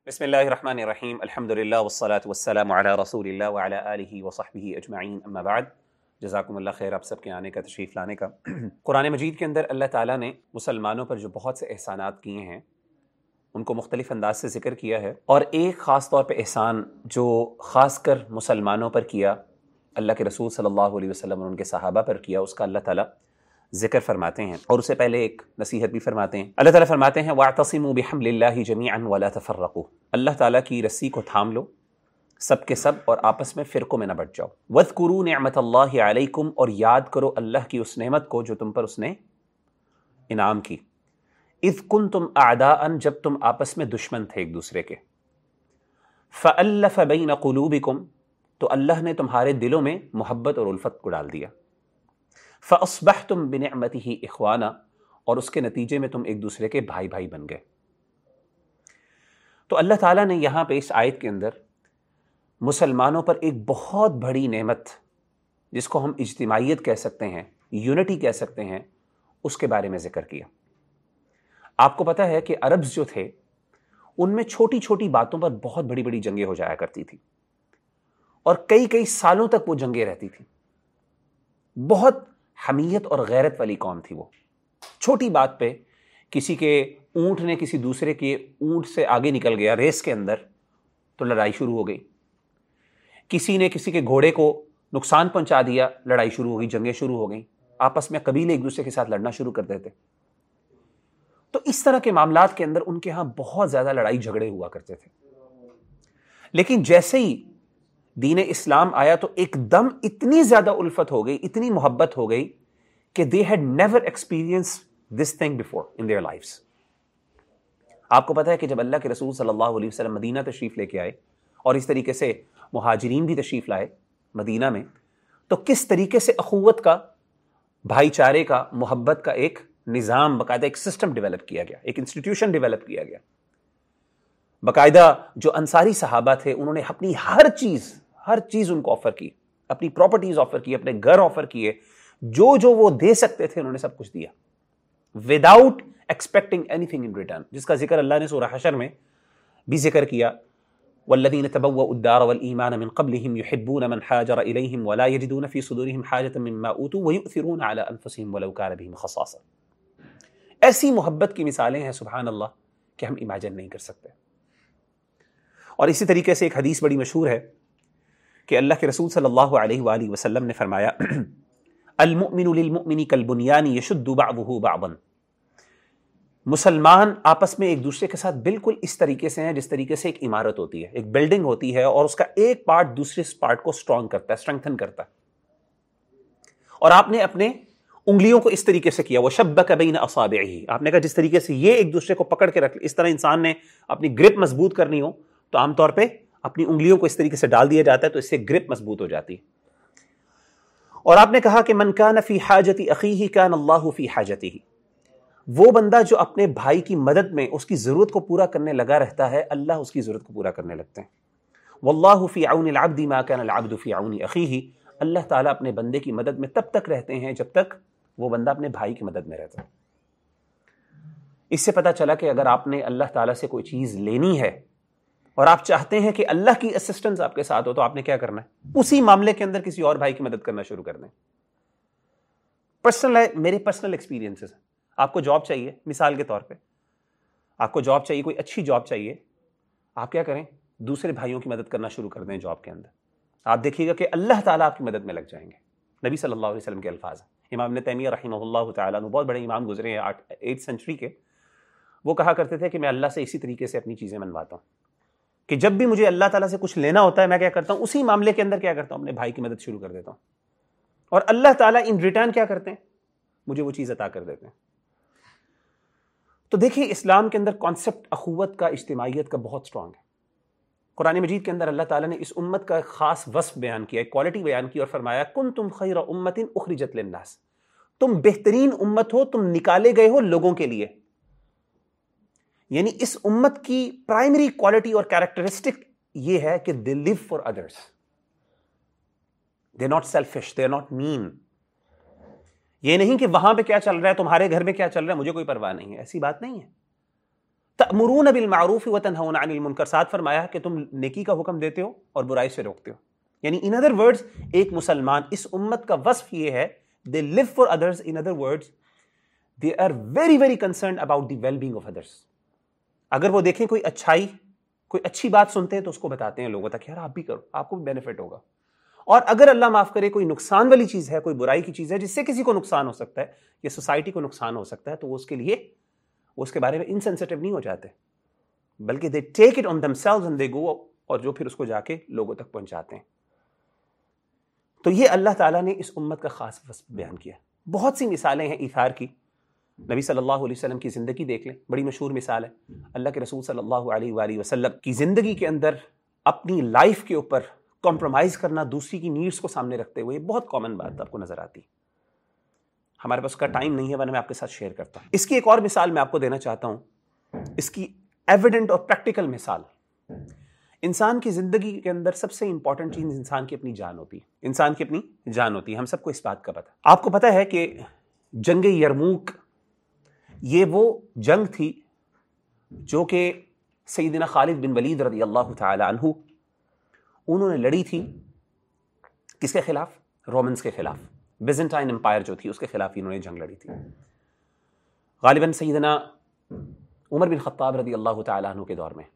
بسم اللہ الرحمن الرحیم الحمدللہ والصلاة والسلام علی رسول اللہ وعلی آلہ وصحبہ اجمعین اما بعد۔ جزاکم اللہ خیر آپ سب کے آنے کا، تشریف لانے کا۔ قرآن مجید کے اندر اللہ تعالیٰ نے مسلمانوں پر جو بہت سے احسانات کیے ہیں ان کو مختلف انداز سے ذکر کیا ہے، اور ایک خاص طور پہ احسان جو خاص کر مسلمانوں پر کیا، اللہ کے رسول صلی اللہ علیہ وسلم اور ان کے صحابہ پر کیا، اس کا اللہ تعالیٰ ذکر فرماتے ہیں، اور اسے پہلے ایک نصیحت بھی فرماتے ہیں۔ اللہ تعالیٰ فرماتے ہیں وَاعْتَصِمُوا بِحَبْلِ اللَّهِ جَمِيعًا وَلَا تَفَرَّقُوا، اللہ تعالیٰ کی رسی کو تھام لو سب کے سب، اور آپس میں فرقوں میں نہ بٹ جاؤ۔ وَاذْكُرُوا نِعْمَةَ اللَّهِ عَلَيْكُمْ، اور یاد کرو اللہ کی اس نعمت کو جو تم پر اس نے انعام کی۔ اذ کنتم اعداء، جب تم آپس میں دشمن تھے ایک دوسرے کے۔ فألف بین قلوبکم، تو اللہ نے تمہارے دلوں میں محبت اور الفت کو ڈال دیا۔ فاصبحتم بنعمتہ اخوانا، اور اس کے نتیجے میں تم ایک دوسرے کے بھائی بھائی بن گئے۔ تو اللہ تعالیٰ نے یہاں پہ اس آیت کے اندر مسلمانوں پر ایک بہت بڑی نعمت، جس کو ہم اجتماعیت کہہ سکتے ہیں، یونٹی کہہ سکتے ہیں، اس کے بارے میں ذکر کیا۔ آپ کو پتہ ہے کہ عربز جو تھے ان میں چھوٹی چھوٹی باتوں پر بہت بڑی بڑی جنگیں ہو جایا کرتی تھی، اور کئی کئی سالوں تک وہ جنگیں رہتی تھیں۔ بہت حمیت اور غیرت والی قوم تھی وہ۔ چھوٹی بات پہ کسی کے اونٹ نے کسی دوسرے کے اونٹ سے آگے نکل گیا ریس کے اندر تو لڑائی شروع ہو گئی، کسی نے کسی کے گھوڑے کو نقصان پہنچا دیا، لڑائی شروع ہو گئی، جنگیں شروع ہو گئیں، آپس میں قبیلے ایک دوسرے کے ساتھ لڑنا شروع کر دیتے۔ تو اس طرح کے معاملات کے اندر ان کے ہاں بہت زیادہ لڑائی جھگڑے ہوا کرتے تھے۔ لیکن جیسے ہی دین اسلام آیا تو ایک دم اتنی زیادہ الفت ہو گئی، اتنی محبت ہو گئی کہ they had never experienced this thing before in their lives۔ آپ کو پتہ ہے کہ جب اللہ کے رسول صلی اللہ علیہ وسلم مدینہ تشریف لے کے آئے، اور اس طریقے سے مہاجرین بھی تشریف لائے مدینہ میں، تو کس طریقے سے اخوت کا، بھائی چارے کا، محبت کا ایک نظام، باقاعدہ ایک سسٹم ڈیولپ کیا گیا، ایک انسٹیٹیوشن ڈیولپ کیا گیا۔ باقاعدہ جو انصاری صحابہ تھے انہوں نے اپنی ہر چیز ان کو آفر کی، اپنی پراپرٹیز آفر کی، اپنے گھر آفر کیے، جو وہ دے سکتے تھے انہوں نے سب کچھ دیا، without expecting anything in return, جس کا ذکر اللہ نے سورہ حشر میں بھی ذکر کیا۔ والذین تبوؤوا الدار والایمان من قبلہم یحبون من ہاجر الیہم ولا یجدون فی صدورہم حاجۃ مما اوتوا ویؤثرون علی انفسہم ولو کان بہم خصاصہ۔ ایسی محبت کی مثالیں ہیں سبحان اللہ کہ ہم امیجن نہیں کر سکتے۔ اور اسی طریقے سے ایک حدیث بڑی مشہور ہے کہ اللہ کے رسول صلی اللہ علیہ وآلہ وسلم نے فرمایا المؤمن للمؤمن کالبنیان یشد بعضہ بعضا، مسلمان آپس میں ایک دوسرے کے ساتھ بالکل اس طریقے سے ہیں جس طریقے سے ایک عمارت ہوتی ہے، ایک بلڈنگ ہوتی ہے، اور اس کا ایک پارٹ دوسرے پارٹ کو اسٹرانگ کرتا ہے، اسٹرنگتھن کرتا ہے۔ اور آپ نے اپنے انگلیوں کو اس طریقے سے کیا، وَشَبَّكَ بَيْنَ أَصَابِعِهِ، آپ نے کہا جس طریقے سے یہ ایک دوسرے کو پکڑ کے رکھ، اس طرح انسان نے اپنی گرپ مضبوط کرنی ہو تو عام طور پہ اپنی انگلیوں کو اس طریقے سے ڈال دیا جاتا ہے، تو اس سے گرپ مضبوط ہو جاتی ہے۔ اور آپ نے کہا کہ من کان فی حاجت اخیہ کان اللہ فی حاجتہ، وہ بندہ جو اپنے بھائی کی مدد میں اس کی ضرورت کو پورا کرنے لگا رہتا ہے، اللہ اس کی ضرورت کو پورا کرنے لگتے ہیں۔ واللہ فی عون العبد ما کان العبد فی عون اخیہ، اللہ تعالیٰ اپنے بندے کی مدد میں تب تک رہتے ہیں جب تک وہ بندہ اپنے بھائی کی مدد میں رہتا ہے۔ اس سے پتہ چلا کہ اگر آپ نے اللہ تعالیٰ سے کوئی چیز لینی ہے اور آپ چاہتے ہیں کہ اللہ کی اسسٹنس آپ کے ساتھ ہو، تو آپ نے کیا کرنا ہے؟ اسی معاملے کے اندر کسی اور بھائی کی مدد کرنا شروع کر دیں۔ میرے پرسنل ایکسپیرینسز، آپ کو جاب چاہیے، مثال کے طور پہ آپ کو جاب چاہیے، کوئی اچھی جاب چاہیے، آپ کیا کریں؟ دوسرے بھائیوں کی مدد کرنا شروع کر دیں جاب کے اندر، آپ دیکھیے گا کہ اللہ تعالیٰ آپ کی مدد میں لگ جائیں گے۔ نبی صلی اللہ علیہ وسلم کے الفاظ ہیں، امام ابن تیمیہ رحمہ اللہ تعالیٰ بہت بڑے امام گزرے ہیں 8th سینچری کے، وہ کہا کرتے تھے کہ میں اللہ سے اسی طریقے سے اپنی چیزیں منواتا ہوں کہ جب بھی مجھے اللہ تعالیٰ سے کچھ لینا ہوتا ہے، میں کیا کرتا ہوں؟ اسی معاملے کے اندر کیا کرتا ہوں؟ اپنے بھائی کی مدد شروع کر دیتا ہوں، اور اللہ تعالیٰ ان ریٹرن کیا کرتے ہیں؟ مجھے وہ چیز عطا کر دیتے ہیں۔ تو دیکھیں اسلام کے اندر کانسیپٹ اخوت کا، اجتماعیت کا بہت سٹرونگ ہے۔ قرآن مجید کے اندر اللہ تعالیٰ نے اس امت کا ایک خاص وصف بیان کیا، ایک کوالٹی بیان کی، اور فرمایا کنتم خیر امت اخرجت للناس، تم بہترین امت ہو، تم نکالے گئے ہو لوگوں کے لیے۔ یعنی اس امت کی پرائمری کوالٹی اور کیریکٹرسٹک یہ ہے کہ they live for others، they're not selfish، they're not mean۔ یہ نہیں کہ وہاں پہ کیا چل رہا ہے، تمہارے گھر میں کیا چل رہا ہے، مجھے کوئی پرواہ نہیں ہے، ایسی بات نہیں ہے۔ تأمرون بالمعروف وتنہون عن المنکر، ساتھ فرمایا کہ تم نیکی کا حکم دیتے ہو اور برائی سے روکتے ہو. یعنی in other words ایک مسلمان، اس امت کا وصف یہ ہے they live for others. in other words they are very very concerned about the well being of others. اگر وہ دیکھیں کوئی اچھائی، کوئی اچھی بات سنتے ہیں تو اس کو بتاتے ہیں لوگوں تک، یار آپ بھی کرو، آپ کو بھی بینیفٹ ہوگا. اور اگر اللہ معاف کرے کوئی نقصان والی چیز ہے، کوئی برائی کی چیز ہے جس سے کسی کو نقصان ہو سکتا ہے یا سوسائٹی کو نقصان ہو سکتا ہے، تو وہ اس کے لیے اس کے بارے میں انسینسٹیو نہیں ہو جاتے، بلکہ they take it on themselves and they go, اور جو پھر اس کو جا کے لوگوں تک پہنچاتے ہیں. تو یہ اللہ تعالیٰ نے اس امت کا خاص وصف بیان کیا. بہت سی مثالیں ہیں ایثار کی. نبی صلی اللہ علیہ وسلم کی زندگی دیکھ لیں، بڑی مشہور مثال ہے. اللہ کے رسول صلی اللہ علیہ وآلہ وسلم کی زندگی کے اندر اپنی لائف کے اوپر کمپرومائز کرنا، دوسری کی نیڈس کو سامنے رکھتے ہوئے، بہت کامن بات آپ کو نظر آتی. ہمارے پاس کا ٹائم نہیں ہے، ورنہ میں آپ کے ساتھ شیئر کرتا ہوں. اس کی ایک اور مثال میں آپ کو دینا چاہتا ہوں، اس کی ایویڈنٹ اور پریکٹیکل مثال. انسان کی زندگی کے اندر سب سے امپورٹنٹ چیز انسان کی اپنی جان ہوتی ہے. انسان کی اپنی جان ہوتی ہے. ہم سب کو اس بات کا پتہ. آپ کو پتہ ہے کہ جنگ یرموک یہ وہ جنگ تھی جو کہ سیدنا خالد بن ولید رضی اللہ تعالی عنہ انہوں نے لڑی تھی. کس کے خلاف؟ رومنز کے خلاف. بیزنٹائن امپائر جو تھی اس کے خلاف انہوں نے جنگ لڑی تھی. غالباً سیدنا عمر بن خطاب رضی اللہ تعالی عنہ کے دور میں.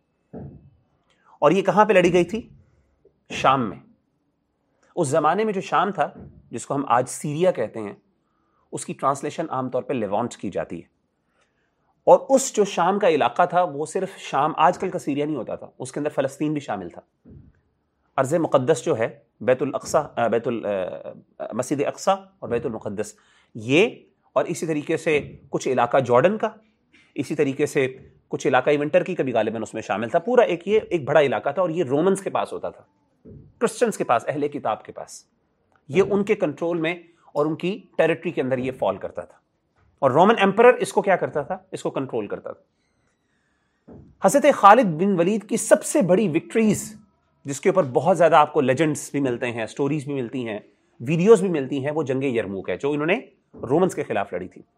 اور یہ کہاں پہ لڑی گئی تھی؟ شام میں. اس زمانے میں جو شام تھا، جس کو ہم آج سیریا کہتے ہیں، اس کی ٹرانسلیشن عام طور پہ لیوانٹ کی جاتی ہے. اور اس جو شام کا علاقہ تھا وہ صرف شام، آج کل کا سیریا نہیں ہوتا تھا، اس کے اندر فلسطین بھی شامل تھا. ارض مقدس جو ہے، بیت الاقصی، مسجد اقصی اور بیت المقدس، یہ، اور اسی طریقے سے کچھ علاقہ جارڈن کا، اسی طریقے سے کچھ علاقہ ایون ٹرکی کا بھی غالباً اس میں شامل تھا. پورا یہ ایک بڑا علاقہ تھا، اور یہ رومنز کے پاس ہوتا تھا، کرسچنز کے پاس، اہل کتاب کے پاس. یہ ان کے کنٹرول میں اور ان کی ٹیریٹری کے اندر یہ فال کرتا تھا. اور رومن ایمپرر اس کو کیا کرتا تھا؟ اس کو کنٹرول کرتا تھا. حضرت خالد بن ولید کی سب سے بڑی وکٹریز، جس کے اوپر بہت زیادہ آپ کو لیجنڈز بھی ملتے ہیں، سٹوریز بھی ملتی ہیں، ویڈیوز بھی ملتی ہیں، وہ جنگ یرموک ہے جو انہوں نے رومنز کے خلاف لڑی تھی.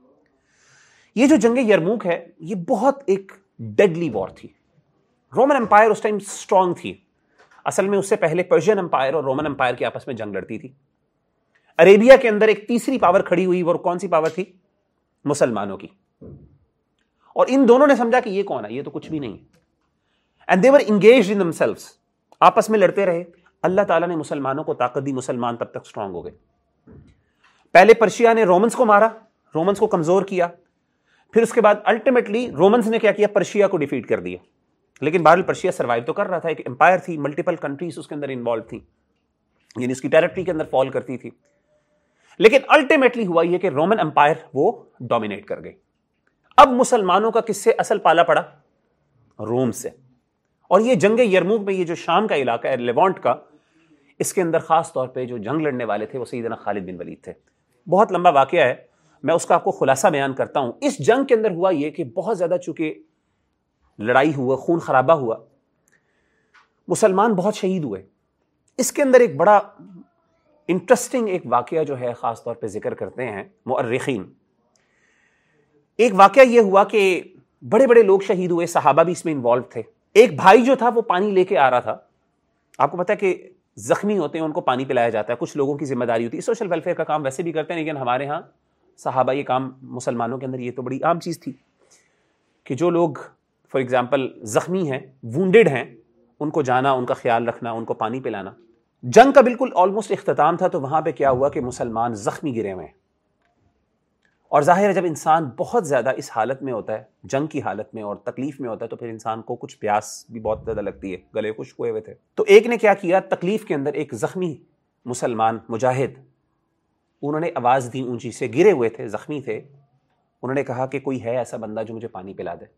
یہ جو جنگ یرموک ہے یہ بہت ایک ڈیڈلی وار تھی. رومن امپائر اس ٹائم سٹرونگ تھی. اصل میں اس سے پہلے پرشین امپائر اور رومن امپائر کی آپس میں جنگ لڑتی تھی. عربیہ کے اندر ایک تیسری پاور کھڑی ہوئی، وہ کون سی پاور تھی؟ مسلمانوں کی. اور ان دونوں نے سمجھا کہ یہ کون ہے، یہ تو کچھ بھی نہیں. And they were engaged in themselves، آپس میں لڑتے رہے. اللہ تعالیٰ نے مسلمانوں کو طاقت دی، مسلمان تب تک سٹرونگ ہو گئے. پہلے پرشیا نے رومنز کو مارا، رومنز کو کمزور کیا. پھر اس کے بعد الٹیمیٹلی رومنز نے کیا کیا؟ پرشیا کو ڈیفیٹ کر دیا. لیکن بہرحال پرشیا سروائیو تو کر رہا تھا، ایک امپائر تھی، ملٹیپل کنٹریز اس کے اندر انوالو تھیں، یعنی اس کی ٹیریٹری کے اندر فال کرتی تھی. لیکن الٹیمیٹلی ہوا یہ کہ رومن امپائر وہ ڈومینیٹ کر گئی. اب مسلمانوں کا کس سے اصل پالا پڑا؟ روم سے. اور یہ جنگ یرموک میں یہ جو شام کا علاقہ ہے، لیوانٹ کا، اس کے اندر خاص طور پہ جو جنگ لڑنے والے تھے وہ سیدنا خالد بن ولید تھے. بہت لمبا واقعہ ہے، میں اس کا آپ کو خلاصہ بیان کرتا ہوں. اس جنگ کے اندر ہوا یہ کہ بہت زیادہ چونکہ لڑائی ہوا، خون خرابہ ہوا، مسلمان بہت شہید ہوئے. اس کے اندر ایک بڑا انٹرسٹنگ ایک واقعہ جو ہے خاص طور پہ ذکر کرتے ہیں مؤرخین. ایک واقعہ یہ ہوا کہ بڑے بڑے لوگ شہید ہوئے، صحابہ بھی اس میں انوالو تھے. ایک بھائی جو تھا وہ پانی لے کے آ رہا تھا. آپ کو پتا ہے کہ زخمی ہوتے ہیں ان کو پانی پلایا جاتا ہے، کچھ لوگوں کی ذمہ داری ہوتی ہے. سوشل ویلفیئر کا کام ویسے بھی کرتے ہیں، لیکن ہمارے ہاں صحابہ یہ کام، مسلمانوں کے اندر یہ تو بڑی عام چیز تھی کہ جو لوگ فار ایگزامپل زخمی ہیں، وونڈڈ ہیں، ان کو جانا، ان کا خیال رکھنا، ان کو پانی پلانا. جنگ کا بالکل آلموسٹ اختتام تھا، تو وہاں پہ کیا ہوا کہ مسلمان زخمی گرے ہوئے ہیں. اور ظاہر ہے جب انسان بہت زیادہ اس حالت میں ہوتا ہے، جنگ کی حالت میں اور تکلیف میں ہوتا ہے، تو پھر انسان کو کچھ پیاس بھی بہت زیادہ لگتی ہے. گلے خشک ہوئے ہوئے تھے. تو ایک نے کیا کیا، تکلیف کے اندر ایک زخمی مسلمان مجاہد، انہوں نے آواز دی اونچی سے، گرے ہوئے تھے، زخمی تھے. انہوں نے کہا کہ کوئی ہے ایسا بندہ جو مجھے پانی پلا دے.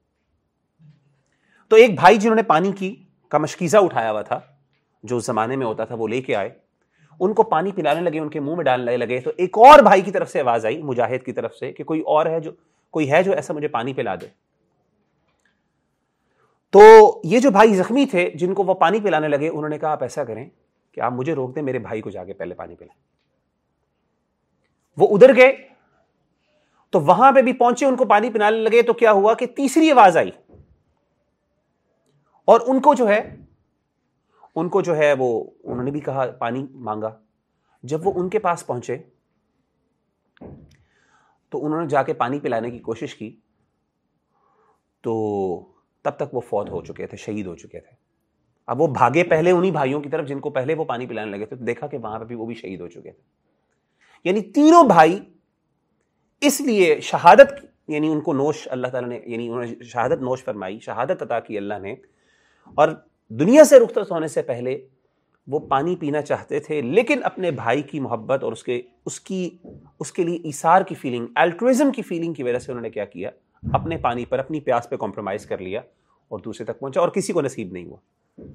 تو ایک بھائی جنہوں نے پانی کا مشکیزہ اٹھایا ہوا تھا، جو اس زمانے میں ہوتا تھا، وہ لے کے آئے، ان کو پانی پلانے لگے، ان کے منہ میں ڈالنے لگے. تو ایک اور بھائی کی طرف سے آواز آئی، مجاہد کی طرف سے، کہ کوئی ہے جو ایسا مجھے پانی پلا دے. تو یہ جو بھائی زخمی تھے جن کو وہ پانی پلانے لگے، انہوں نے کہا آپ ایسا کریں کہ آپ مجھے روک دیں، میرے بھائی کو جا کے پہلے پانی پلائیں. وہ ادھر گئے، تو وہاں پہ بھی پہنچے، ان کو پانی پلانے لگے. تو کیا ہوا کہ تیسری آواز آئی اور ان کو جو ہے وہ انہوں نے بھی کہا پانی مانگا. جب وہ ان کے پاس پہنچے تو انہوں نے جا کے پانی پلانے کی کوشش کی, تو تب تک وہ فوت ہو چکے تھے, شہید ہو چکے تھے. اب وہ بھاگے پہلے انہی بھائیوں کی طرف جن کو پہلے وہ پانی پلانے لگے تھے, تو دیکھا کہ وہاں پہ بھی وہ بھی شہید ہو چکے تھے. یعنی تینوں بھائی اس لیے شہادت, یعنی ان کو نوش اللہ تعالیٰ نے, یعنی انہوں نے شہادت نوش فرمائی, شہادت عطا کی اللہ نے, اور دنیا سے رخصت ہونے سے پہلے وہ پانی پینا چاہتے تھے, لیکن اپنے بھائی کی محبت اور اس کے لیے ایثار کی فیلنگ, الٹروازم کی فیلنگ کی وجہ سے انہوں نے کیا کیا, اپنے پانی پر, اپنی پیاس پہ کمپرومائز کر لیا اور دوسرے تک پہنچا, اور کسی کو نصیب نہیں ہوا.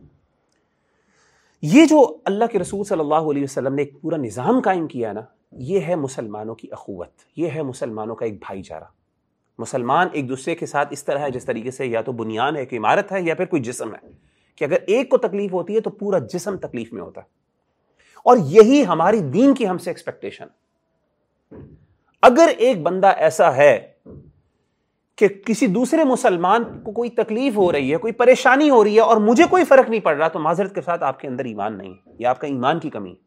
یہ جو اللہ کے رسول صلی اللہ علیہ وسلم نے ایک پورا نظام قائم کیا نا, یہ ہے مسلمانوں کی اخوت, یہ ہے مسلمانوں کا ایک بھائی چارہ. مسلمان ایک دوسرے کے ساتھ اس طرح ہے جس طریقے سے یا تو بنیان ہے, ایک عمارت ہے, یا پھر کوئی جسم ہے, کہ اگر ایک کو تکلیف ہوتی ہے تو پورا جسم تکلیف میں ہوتا ہے. اور یہی ہماری دین کی ہم سے ایکسپیکٹیشن. اگر ایک بندہ ایسا ہے کہ کسی دوسرے مسلمان کو کوئی تکلیف ہو رہی ہے, کوئی پریشانی ہو رہی ہے, اور مجھے کوئی فرق نہیں پڑ رہا, تو معذرت کے ساتھ آپ کے اندر ایمان نہیں ہے, یا آپ کا ایمان کی کمی.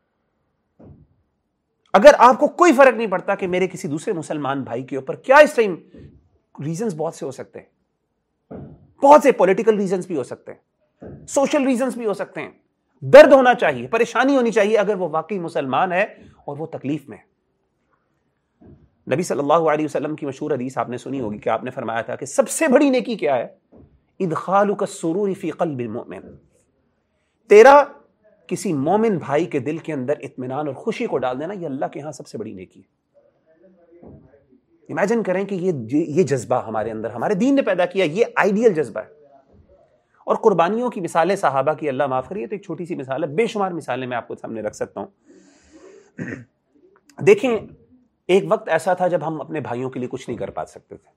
اگر آپ کو کوئی فرق نہیں پڑتا کہ میرے کسی دوسرے مسلمان بھائی کے اوپر کیا, اس ٹائم ریزنز بہت سے ہو سکتے ہیں, بہت سے پولیٹیکل ریزنز بھی ہو سکتے ہیں, سوشل ریزنز بھی ہو سکتے ہیں, درد ہونا چاہیے, پریشانی ہونی چاہیے, اگر وہ واقعی مسلمان ہے اور وہ تکلیف میں ہے. نبی صلی اللہ علیہ وسلم کی مشہور حدیث آپ نے سنی ہوگی کہ آپ نے فرمایا تھا کہ سب سے بڑی نیکی کیا ہے, ادخالک السرور فی قلب المؤمن, تیرا کسی مومن بھائی کے دل کے اندر اطمینان اور خوشی کو ڈال دینا, یہ اللہ کے ہاں سب سے بڑی نیکی ہے. امیجن کریں کہ یہ جذبہ ہمارے اندر ہمارے دین نے پیدا کیا, یہ آئیڈیل جذبہ ہے. اور قربانیوں کی مثالیں صحابہ کی اللہ معاف کریے, تو ایک چھوٹی سی مثال ہے, بے شمار مثالیں میں آپ کو سامنے رکھ سکتا ہوں. دیکھیں, ایک وقت ایسا تھا جب ہم اپنے بھائیوں کے لیے کچھ نہیں کر پا سکتے تھے.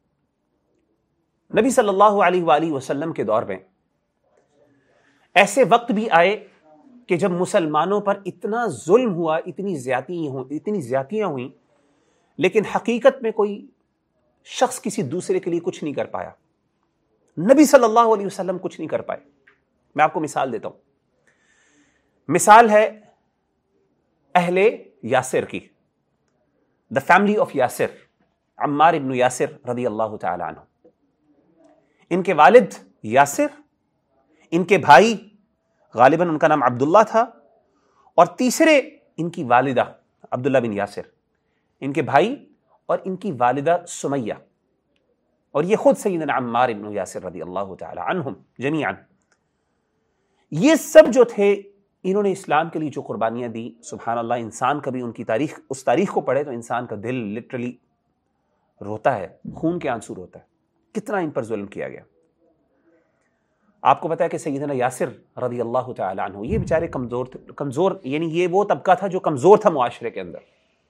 نبی صلی اللہ علیہ وآلہ وسلم کے دور میں ایسے وقت بھی آئے کہ جب مسلمانوں پر اتنا ظلم ہوا, اتنی زیادتیاں ہوئیں, لیکن حقیقت میں کوئی شخص کسی دوسرے کے لیے کچھ نہیں کر پایا. نبی صلی اللہ علیہ وسلم کچھ نہیں کر پائے. میں آپ کو مثال دیتا ہوں. مثال ہے اہل یاسر کی, the family of Yasir, Ammar ibn Yasir رضی اللہ تعالی عنہ. ان کے والد یاسر, ان کے بھائی غالباً ان کا نام عبداللہ تھا, اور تیسرے ان کی والدہ عبداللہ بن یاسر, ان کے بھائی اور ان کی والدہ سمیہ, اور یہ خود سیدنا عمار ابن یاسر رضی اللہ تعالی عنہم جمیعاً. یہ سب جو تھے, انہوں نے اسلام کے لیے جو قربانیاں دی, سبحان اللہ, انسان کبھی ان کی تاریخ, اس تاریخ کو پڑھے تو انسان کا دل لٹرلی روتا ہے, خون کے آنسو روتا ہے, کتنا ان پر ظلم کیا گیا. آپ کو پتا ہے کہ سیدنا یاسر رضی اللہ تعالی عنہ, یہ بیچارے کمزور, یعنی یہ وہ طبقہ تھا جو کمزور تھا معاشرے کے اندر.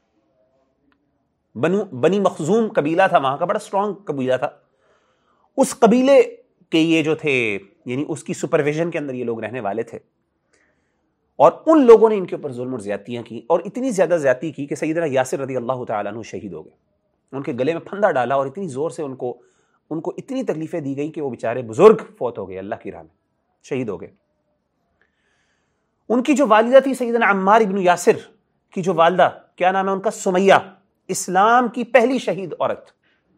بنی مخزوم قبیلہ تھا وہاں کا, بڑا اسٹرانگ قبیلہ تھا. اس قبیلے کے یہ جو تھے, یعنی اس کی سپرویژن کے اندر یہ لوگ رہنے والے تھے, اور ان لوگوں نے ان کے اوپر ظلم اور زیادتیاں کی, اور اتنی زیادہ زیادتی کی کہ سیدنا یاسر رضی اللہ تعالیٰ عنہ شہید ہو گئے. ان کے گلے میں پھندا ڈالا, اور اتنی زور سے ان کو اتنی تکلیفیں دی گئی کہ وہ بیچارے بزرگ فوت ہو گئے, اللہ کی راہ میں شہید ہو گئے. ان کی جو والدہ تھی سیدنا عمار ابن یاسر کی جو والدہ, کیا نام ہے ان کا, سمیہ, اسلام کی پہلی شہید عورت.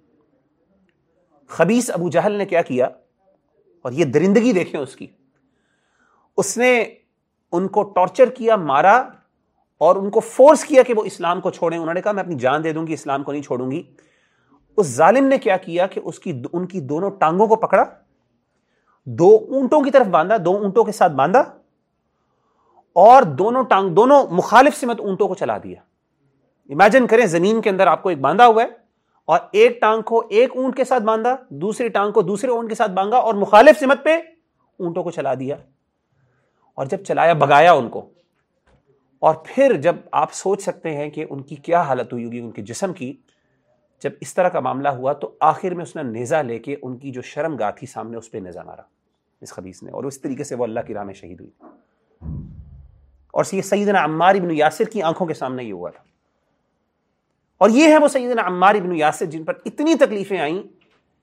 خبیث ابو جہل نے کیا کیا, اور یہ درندگی دیکھیں اس کی, اس نے ان کو ٹارچر کیا, مارا, اور ان کو فورس کیا کہ وہ اسلام کو چھوڑیں. انہوں نے کہا میں اپنی جان دے دوں گی, اسلام کو نہیں چھوڑوں گی. اس ظالم نے کیا کیا کہ ان کی دونوں ٹانگوں کو پکڑا, 2 اونٹوں کی طرف باندھا, 2 اونٹوں کے ساتھ باندھا, اور دونوں مخالف سمت اونٹوں کو چلا دیا. امیجن کریں, زمین کے اندر آپ کو ایک باندھا ہوا ہے, اور ایک ٹانگ کو ایک اونٹ کے ساتھ باندھا, دوسری ٹانگ کو دوسرے اونٹ کے ساتھ باندھا, اور مخالف سمت پہ اونٹوں کو چلا دیا. اور جب چلایا, بگایا ان کو, اور پھر جب آپ سوچ سکتے ہیں کہ ان کی کیا حالت ہوئی ہوگی ان کے جسم کی, جب اس طرح کا معاملہ ہوا تو آخر میں اس نے نیزہ لے کے ان کی جو شرم گاہ تھی سامنے, اس پہ نیزہ مارا اس خبیث نے, اور اس طریقے سے وہ اللہ کی راہ میں شہید ہوئی. اور یہ سیدنا عمار ابن یاسر کی آنکھوں کے سامنے یہ ہوا تھا. اور یہ ہے وہ سیدنا عمار ابن یاسر جن پر اتنی تکلیفیں آئیں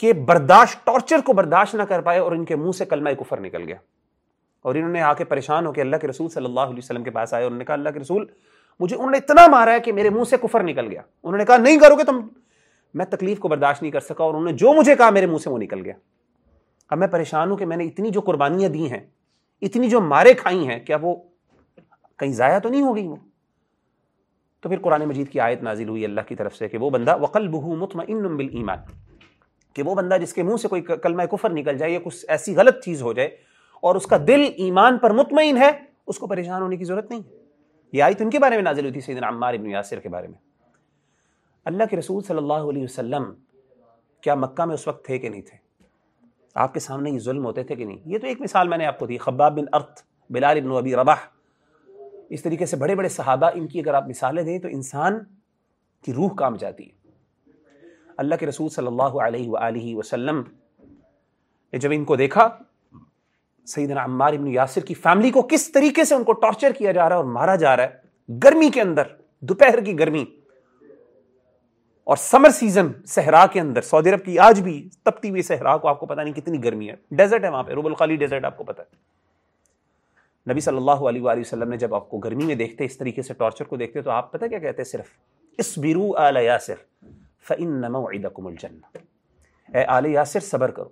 کہ ٹارچر کو برداشت نہ کر پائے اور ان کے منہ سے کلمہ کفر نکل گیا، اور انہوں نے آ کے پریشان ہو کے اللہ کے رسول صلی اللہ علیہ وسلم کے پاس آئے اور انہوں نے کہا اللہ کے رسول مجھے انہوں نے اتنا مارا ہے کہ میرے منہ سے کفر نکل گیا. انہوں نے کہا نہیں کرو گے تم. میں تکلیف کو برداشت نہیں کر سکا اور انہوں نے جو مجھے کہا میرے منہ سے وہ نکل گیا. اب میں پریشان ہوں کہ میں نے اتنی جو قربانیاں دی ہیں، اتنی جو مارے کھائی ہیں، کیا وہ کہیں ضائع تو نہیں ہو گئی وہ؟ تو پھر قرآن مجید کی آیت نازل ہوئی اللہ کی طرف سے کہ وہ بندہ وقلبہ مطمئن بالایمان، کہ وہ بندہ جس کے منہ سے کوئی کلمہ کفر نکل جائے یا کچھ ایسی غلط چیز ہو جائے اور اس کا دل ایمان پر مطمئن ہے، اس کو پریشان ہونے کی ضرورت نہیں. یہ آیت ان کے بارے میں نازل ہوئی تھی، سیدنا عمار بن یاسر کے بارے میں. اللہ کے رسول صلی اللہ علیہ وسلم کیا مکہ میں اس وقت تھے کہ نہیں تھے؟ آپ کے سامنے یہ ظلم ہوتے تھے کہ نہیں؟ یہ تو ایک مثال میں نے آپ کو دی، خباب بن ارت، بلال بن ابی رباح، اس طریقے سے بڑے بڑے صحابہ، ان کی اگر آپ مثالیں دیں تو انسان کی روح کام جاتی ہے. اللہ کے رسول صلی اللہ علیہ وآلہ وسلم نے جب ان کو دیکھا، سیدنا عمار بن یاسر کی فیملی کو کس طریقے سے ان کو ٹارچر کیا جا رہا ہے اور مارا جا رہا ہے گرمی کے اندر، دوپہر کی گرمی اور سمر سیزن صحرا کے اندر. سعودی عرب کی آج بھی تپتی ہوئی صحرا کو آپ کو پتہ نہیں کتنی گرمی ہے، ڈیزرٹ ہے وہاں پہ، رب الخالی ڈیزرٹ آپ کو پتہ ہے. نبی صلی اللہ علیہ وآلہ وسلم نے جب آپ کو گرمی میں دیکھتے، اس طریقے سے ٹارچر کو دیکھتے، تو آپ پتہ کیا کہتے؟ صرف اصبروا آل یاسر فإن موعدکم الجنہ. اے آل یاسر صبر کرو،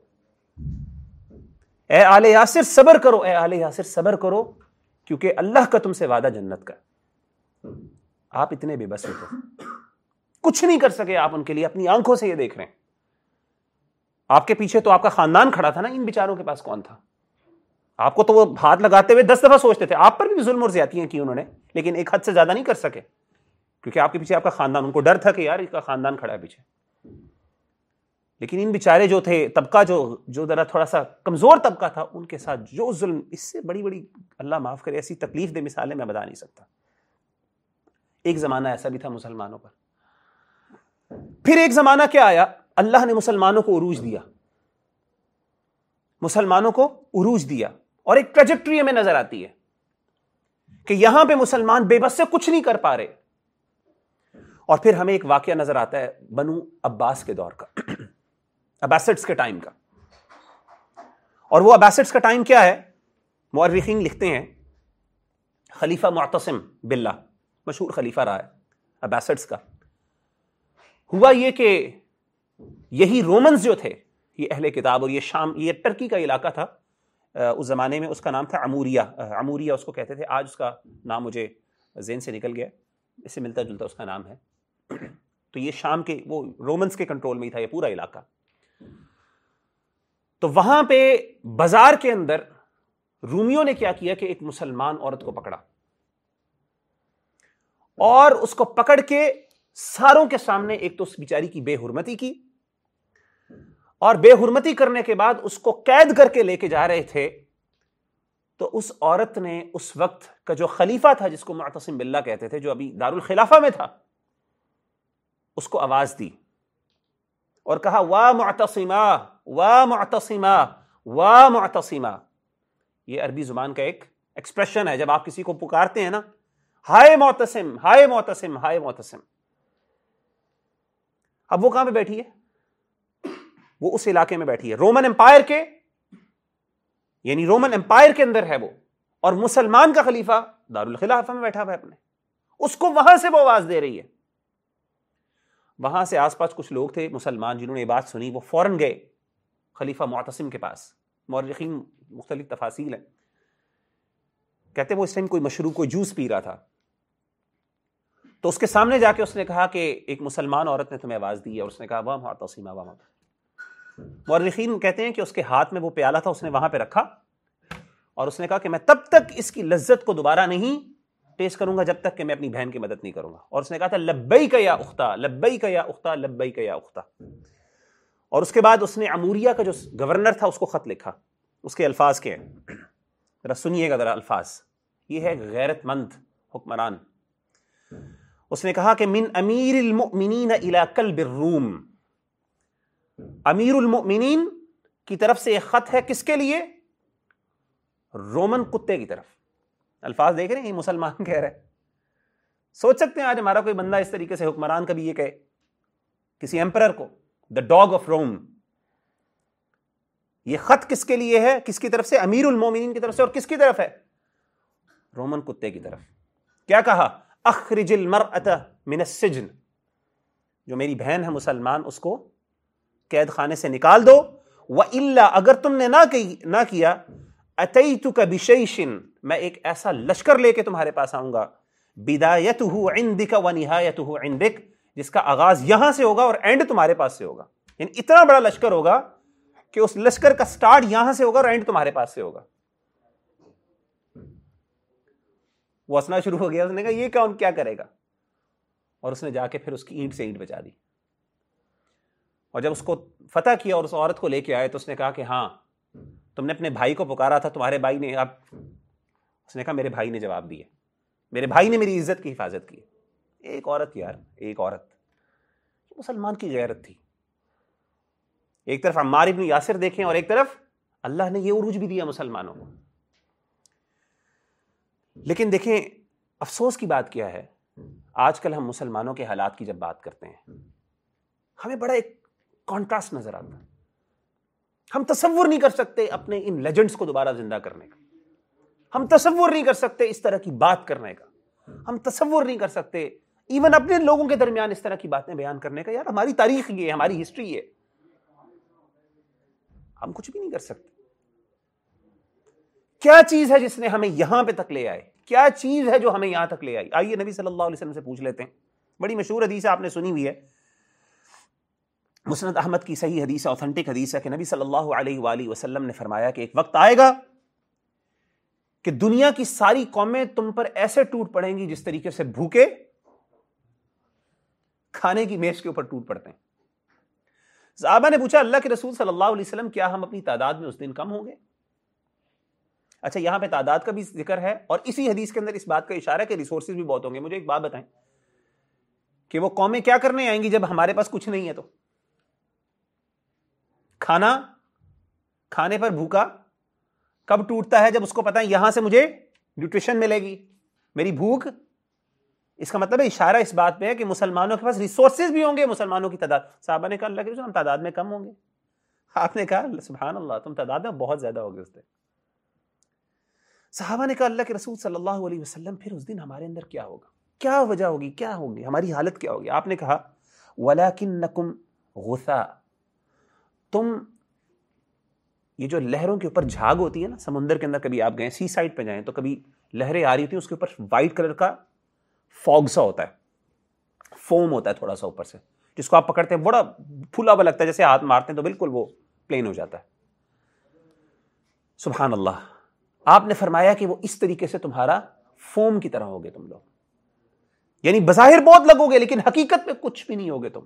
اے آل یاسر صبر کرو، اے آل یاسر صبر کرو، کیونکہ اللہ کا تم سے وعدہ جنت کا. آپ اتنے بے بس ہوتے، کچھ نہیں کر سکے آپ ان کے لیے، اپنی آنکھوں سے یہ دیکھ رہے ہیں. آپ کے پیچھے تو آپ کا خاندان کھڑا تھا نا، ان بیچاروں کے پاس کون تھا؟ آپ کو تو وہ ہاتھ لگاتے ہوئے 10 دفعہ سوچتے تھے. آپ پر بھی ظلم اور زیادتیاں کی انہوں نے، لیکن ایک حد سے زیادہ نہیں کر سکے، کیونکہ آپ کے پیچھے آپ کا خاندان، ان کو ڈر تھا کہ یار اس کا خاندان کھڑا ہے پیچھے. لیکن ان بیچارے جو تھے، طبقہ جو ذرا تھوڑا سا کمزور طبقہ تھا، ان کے ساتھ جو ظلم، اس سے بڑی بڑی اللہ معاف کرے ایسی تکلیف دہ مثالیں میں بتا نہیں سکتا. ایک زمانہ ایسا بھی تھا مسلمانوں پر. پھر ایک زمانہ کیا آیا؟ اللہ نے مسلمانوں کو عروج دیا، مسلمانوں کو عروج دیا، اور ایک ٹریجیکٹری ہمیں نظر آتی ہے کہ یہاں پہ مسلمان بے بس سے کچھ نہیں کر پا رہے. اور پھر ہمیں ایک واقعہ نظر آتا ہے بنو عباس کے دور کا، عباسڈس کے ٹائم کا. اور وہ عباسڈس کا ٹائم کیا ہے؟ مورخین لکھتے ہیں خلیفہ معتصم باللہ، مشہور خلیفہ رہا ہے عباسڈس کا. ہوا یہ کہ یہی رومنز جو تھے، یہ اہل کتاب، اور یہ شام، یہ ٹرکی کا علاقہ تھا اس زمانے میں. اس کا نام تھا عموریہ اس کو کہتے تھے. آج اس کا نام مجھے ذہن سے نکل گیا، اس سے ملتا جلتا اس کا نام ہے. تو یہ شام کے، وہ رومنز کے کنٹرول میں ہی تھا یہ پورا علاقہ. تو وہاں پہ بازار کے اندر رومیوں نے کیا کیا کہ ایک مسلمان عورت کو پکڑا اور اس کو پکڑ کے ساروں کے سامنے ایک تو اس بیچاری کی بے حرمتی کی، اور بے حرمتی کرنے کے بعد اس کو قید کر کے لے کے جا رہے تھے. تو اس عورت نے اس وقت کا جو خلیفہ تھا، جس کو معتصم باللہ کہتے تھے، جو ابھی دارالخلافہ میں تھا، اس کو آواز دی اور کہا وا معتصما وا معتصما وا معتصما. یہ عربی زبان کا ایک ایکسپریشن ہے، جب آپ کسی کو پکارتے ہیں نا، ہائے معتصم ہائے معتصم ہائے معتصم. اب وہ کہاں پہ بیٹھی ہے؟ وہ اس علاقے میں بیٹھی ہے رومن امپائر کے، یعنی رومن امپائر کے اندر ہے وہ، اور مسلمان کا خلیفہ دارالخلافہ میں بیٹھا ہوا ہے اپنے. اس کو وہاں سے وہ آواز دے رہی ہے. وہاں سے آس پاس کچھ لوگ تھے مسلمان، جنہوں نے یہ بات سنی، وہ فوراً گئے خلیفہ معتصم کے پاس. مورخین مختلف تفاصیل ہیں، کہتے ہیں وہ اس ٹائم کوئی مشروب، کوئی جوس پی رہا تھا. تو اس کے سامنے جا کے اس نے کہا کہ ایک مسلمان عورت نے تمہیں آواز دی ہے، اور اس نے کہا وا معتصما وا معتصما. مورخین کہتے ہیں کہ اس کے ہاتھ میں وہ پیالہ تھا، اس نے وہاں پہ رکھا اور اس نے کہا کہ میں تب تک اس کی لذت کو دوبارہ نہیں ٹیسٹ کروں گا جب تک کہ میں اپنی بہن کی مدد نہیں کروں گا. اور اس نے کہا تھا لبیک یا اختہ لبیک یا اختہ لبیک یا اختہ. اور اس کے بعد اس نے عموریہ کا جو گورنر تھا اس کو خط لکھا. اس کے الفاظ کے ہیں، ذرا سنیے گا ذرا الفاظ. یہ ہے غیرت مند حکمران. اس نے کہا کہ من امیر المؤمنین الی کلب الروم. امیر المؤمنین کی طرف سے ایک خط ہے، کس کے لیے؟ رومن کتے کی طرف. الفاظ دیکھ رہے ہیں، یہ مسلمان کہہ رہا ہے. سوچ سکتے ہیں آج ہمارا کوئی بندہ اس طریقے سے حکمران کبھی یہ کہے کسی ایمپرر کو، دا ڈاگ آف روم، یہ خط کس کے لیے ہے؟ کس کی طرف سے؟ امیر المومنین کی طرف سے. اور کس کی طرف ہے؟ رومن کتے کی طرف. کیا کہا؟ اخرج المرأة من السجن، جو میری بہن ہے مسلمان اس کو قید خانے سے نکال دو. وَإِلَّا، اگر تم نے نہ کیا، أَتَيْتُكَ بِشَيْشٍ، میں ایک ایسا لشکر لے کے تمہارے پاس آؤں گا، بِدَایَتُهُ عِنْدِكَ وَنِهَایَتُهُ عِنْدِكَ، جس کا آغاز یہاں سے ہوگا اور اینڈ تمہارے پاس سے ہوگا. یعنی اتنا بڑا لشکر ہوگا کہ اس لشکر کا سٹارٹ یہاں سے ہوگا اور اینڈ تمہارے پاس سے ہوگا. وہ ہنسنا شروع ہو گیا. اس نے کہا یہ کیا کرے گا؟ اور اس نے جا کے پھر اس کی اینٹ سے اینٹ بچا دی. اور جب اس کو فتح کیا اور اس عورت کو لے کے آئے تو اس نے کہا کہ ہاں تم نے اپنے بھائی کو پکارا تھا، تمہارے بھائی نے اس نے کہا میرے بھائی نے جواب دیا، میرے بھائی نے میری عزت کی حفاظت کی. ایک عورت یار، ایک عورت، مسلمان کی غیرت تھی. ایک طرف عمار ابن یاسر دیکھیں اور ایک طرف اللہ نے یہ عروج بھی دیا مسلمانوں کو. لیکن دیکھیں افسوس کی بات کیا ہے، آج کل ہم مسلمانوں کے حالات کی جب بات کرتے ہیں ہمیں بڑا ایک کانٹراسٹ نظر آتا ہے. ہم تصور نہیں کر سکتے اپنے ان لیجنڈز کو دوبارہ زندہ کرنے کا. ہم تصور نہیں کر سکتے اس طرح کی بات کرنے کا. ہم تصور نہیں کر سکتے ایون اپنے لوگوں کے درمیان اس طرح کی باتیں بیان کرنے کا. یار ہماری تاریخ یہ ہے، ہماری ہسٹری ہے، ہم کچھ بھی نہیں کر سکتے. کیا چیز ہے جس نے ہمیں یہاں پہ تک لے آئے؟ کیا چیز ہے جو ہمیں یہاں تک لے آئی؟ آئیے نبی صلی اللہ علیہ وسلم سے پوچھ لیتے ہیں. بڑی مشہور حدیث ہے، آپ نے سنی ہوئی ہے، مسند احمد کی صحیح حدیث ہے، اوتھینٹک حدیث ہے کہ نبی صلی اللہ علیہ وآلہ وسلم نے فرمایا کہ ایک وقت آئے گا کہ دنیا کی ساری قومیں تم پر ایسے ٹوٹ پڑیں گی جس طریقے سے بھوکے کھانے کی میز کے اوپر ٹوٹ پڑتے ہیں. صحابہ نے پوچھا اللہ کے رسول صلی اللہ علیہ وسلم کیا ہم اپنی تعداد میں اس دن کم ہوں گے؟ اچھا یہاں پہ تعداد کا بھی ذکر ہے اور اسی حدیث کے اندر اس بات کا اشارہ ہے کہ ریسورسز بھی بہت ہوں گے. مجھے ایک بات بتائیں کہ وہ قومیں کیا کرنے آئیں گی جب ہمارے پاس کچھ نہیں ہے؟ تو کھانے پر بھوکا کب ٹوٹتا ہے؟ جب اس کو پتا ہے یہاں سے مجھے نیوٹریشن ملے گی، میری بھوک. اس کا مطلب ہے اشارہ اس بات پہ ہے کہ مسلمانوں کے پاس ریسورسز بھی ہوں گے. مسلمانوں کی تعداد، صحابہ نے کہا اللہ کے رسول ہم تعداد میں کم ہوں گے. آپ نے کہا سبحان اللہ تم تعداد میں بہت زیادہ ہوگے اس دن. صحابہ نے کہا اللہ کے رسول صلی اللہ علیہ وسلم پھر اس دن ہمارے اندر کیا ہوگا؟ کیا وجہ ہوگی؟ کیا ہوگی ہماری حالت؟ کیا ہوگی؟ آپ نے کہا وَلَكِنَّكُمْ غُثَاء، تم یہ جو لہروں کے اوپر جھاگ ہوتی ہے نا سمندر کے اندر، کبھی آپ گئے سی سائڈ پہ جائیں تو کبھی لہریں آ رہی ہوتی ہیں، اس کے اوپر وائٹ کلر کا فوگ سا ہوتا ہے، فوم ہوتا ہے تھوڑا سا اوپر سے، جس کو آپ پکڑتے ہیں بڑا پھولا ہوا لگتا ہے، جیسے ہاتھ مارتے ہیں تو بالکل وہ پلین ہو جاتا ہے. سبحان اللہ. آپ نے فرمایا کہ وہ اس طریقے سے تمہارا فوم کی طرح ہوگے تم لوگ، یعنی بظاہر بہت لگو گے لیکن حقیقت میں کچھ بھی نہیں ہوگے تم.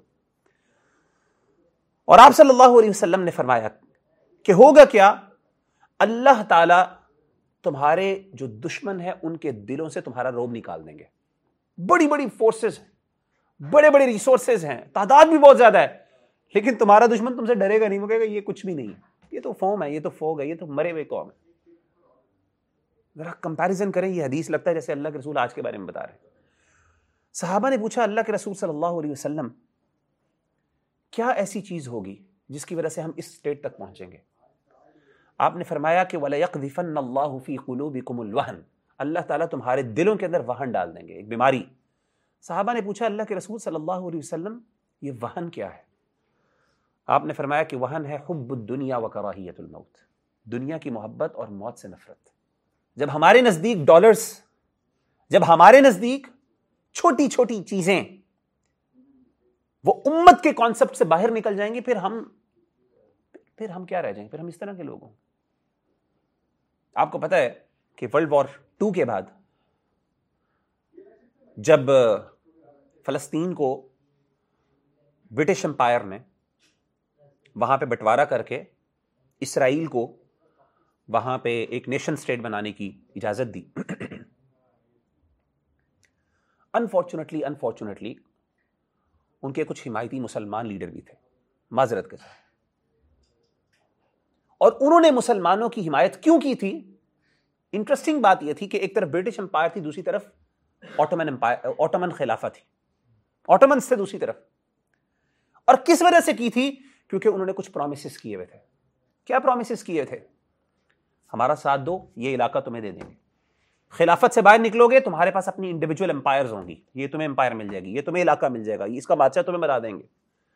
اور آپ صلی اللہ علیہ وسلم نے فرمایا کہ ہوگا کیا؟ اللہ تعالی تمہارے جو دشمن ہیں ان کے دلوں سے تمہارا روب نکال دیں گے. بڑی بڑی فورسز ہیں، بڑے بڑے ریسورسز ہیں، تعداد بھی بہت زیادہ ہے، لیکن تمہارا دشمن تم سے ڈرے گا نہیں، وہ کہے گا یہ کچھ بھی نہیں ہے، یہ تو فوم ہے، یہ تو فوگ ہے، یہ تو مرے ہوئے قوم ہے. ذرا کمپیریزن کریں، یہ حدیث لگتا ہے جیسے اللہ کے رسول آج کے بارے میں بتا رہے ہیں. صحابہ نے پوچھا اللہ کے رسول صلی اللہ علیہ وسلم کیا ایسی چیز ہوگی جس کی وجہ سے ہم اس سٹیٹ تک پہنچیں گے؟ آپ نے فرمایا کہ وَلَيَقْذِفَنَّ اللَّهُ فِي قُلُوبِكُمُ الْوَهْنَ، اللہ تعالیٰ تمہارے دلوں کے اندر وہن ڈال دیں گے، ایک بیماری. صحابہ نے پوچھا اللہ کے رسول صلی اللہ علیہ وسلم یہ وہن کیا ہے؟ آپ نے فرمایا کہ وہن ہے حب الدنیا وکراہیت الموت، دنیا کی محبت اور موت سے نفرت. جب ہمارے نزدیک ڈالرز، جب ہمارے نزدیک چھوٹی چھوٹی چیزیں وہ امت کے کانسیپٹ سے باہر نکل جائیں گے، پھر ہم کیا رہ جائیں گے؟ پھر ہم اس طرح کے لوگ ہوں. آپ کو پتہ ہے کہ ورلڈ وار 2 کے بعد جب فلسطین کو برٹش امپائر نے وہاں پہ بٹوارا کر کے اسرائیل کو وہاں پہ ایک نیشن سٹیٹ بنانے کی اجازت دی، انفارچونیٹلی ان کے کچھ حمایتی مسلمان لیڈر بھی تھے، معذرت کے ساتھ. اور انہوں نے مسلمانوں کی حمایت کیوں کی تھی؟ انٹرسٹنگ بات یہ تھی کہ ایک طرف برٹش امپائر تھی، دوسری طرف آٹومن خلافہ تھی، آٹومن سے دوسری طرف. اور کس وجہ سے کی تھی؟ کیونکہ انہوں نے کچھ پرومسز کیے ہوئے تھے. کیا پرومسز کیے تھے؟ ہمارا ساتھ دو، یہ علاقہ تمہیں دے دیں گے، خلافت سے باہر نکلو گے تمہارے پاس اپنی انڈیویجول امپائرز ہوں گی، یہ تمہیں امپائر مل جائے گی، یہ تمہیں علاقہ مل جائے گا، اس کا بادشاہ تمہیں بنا دیں گے۔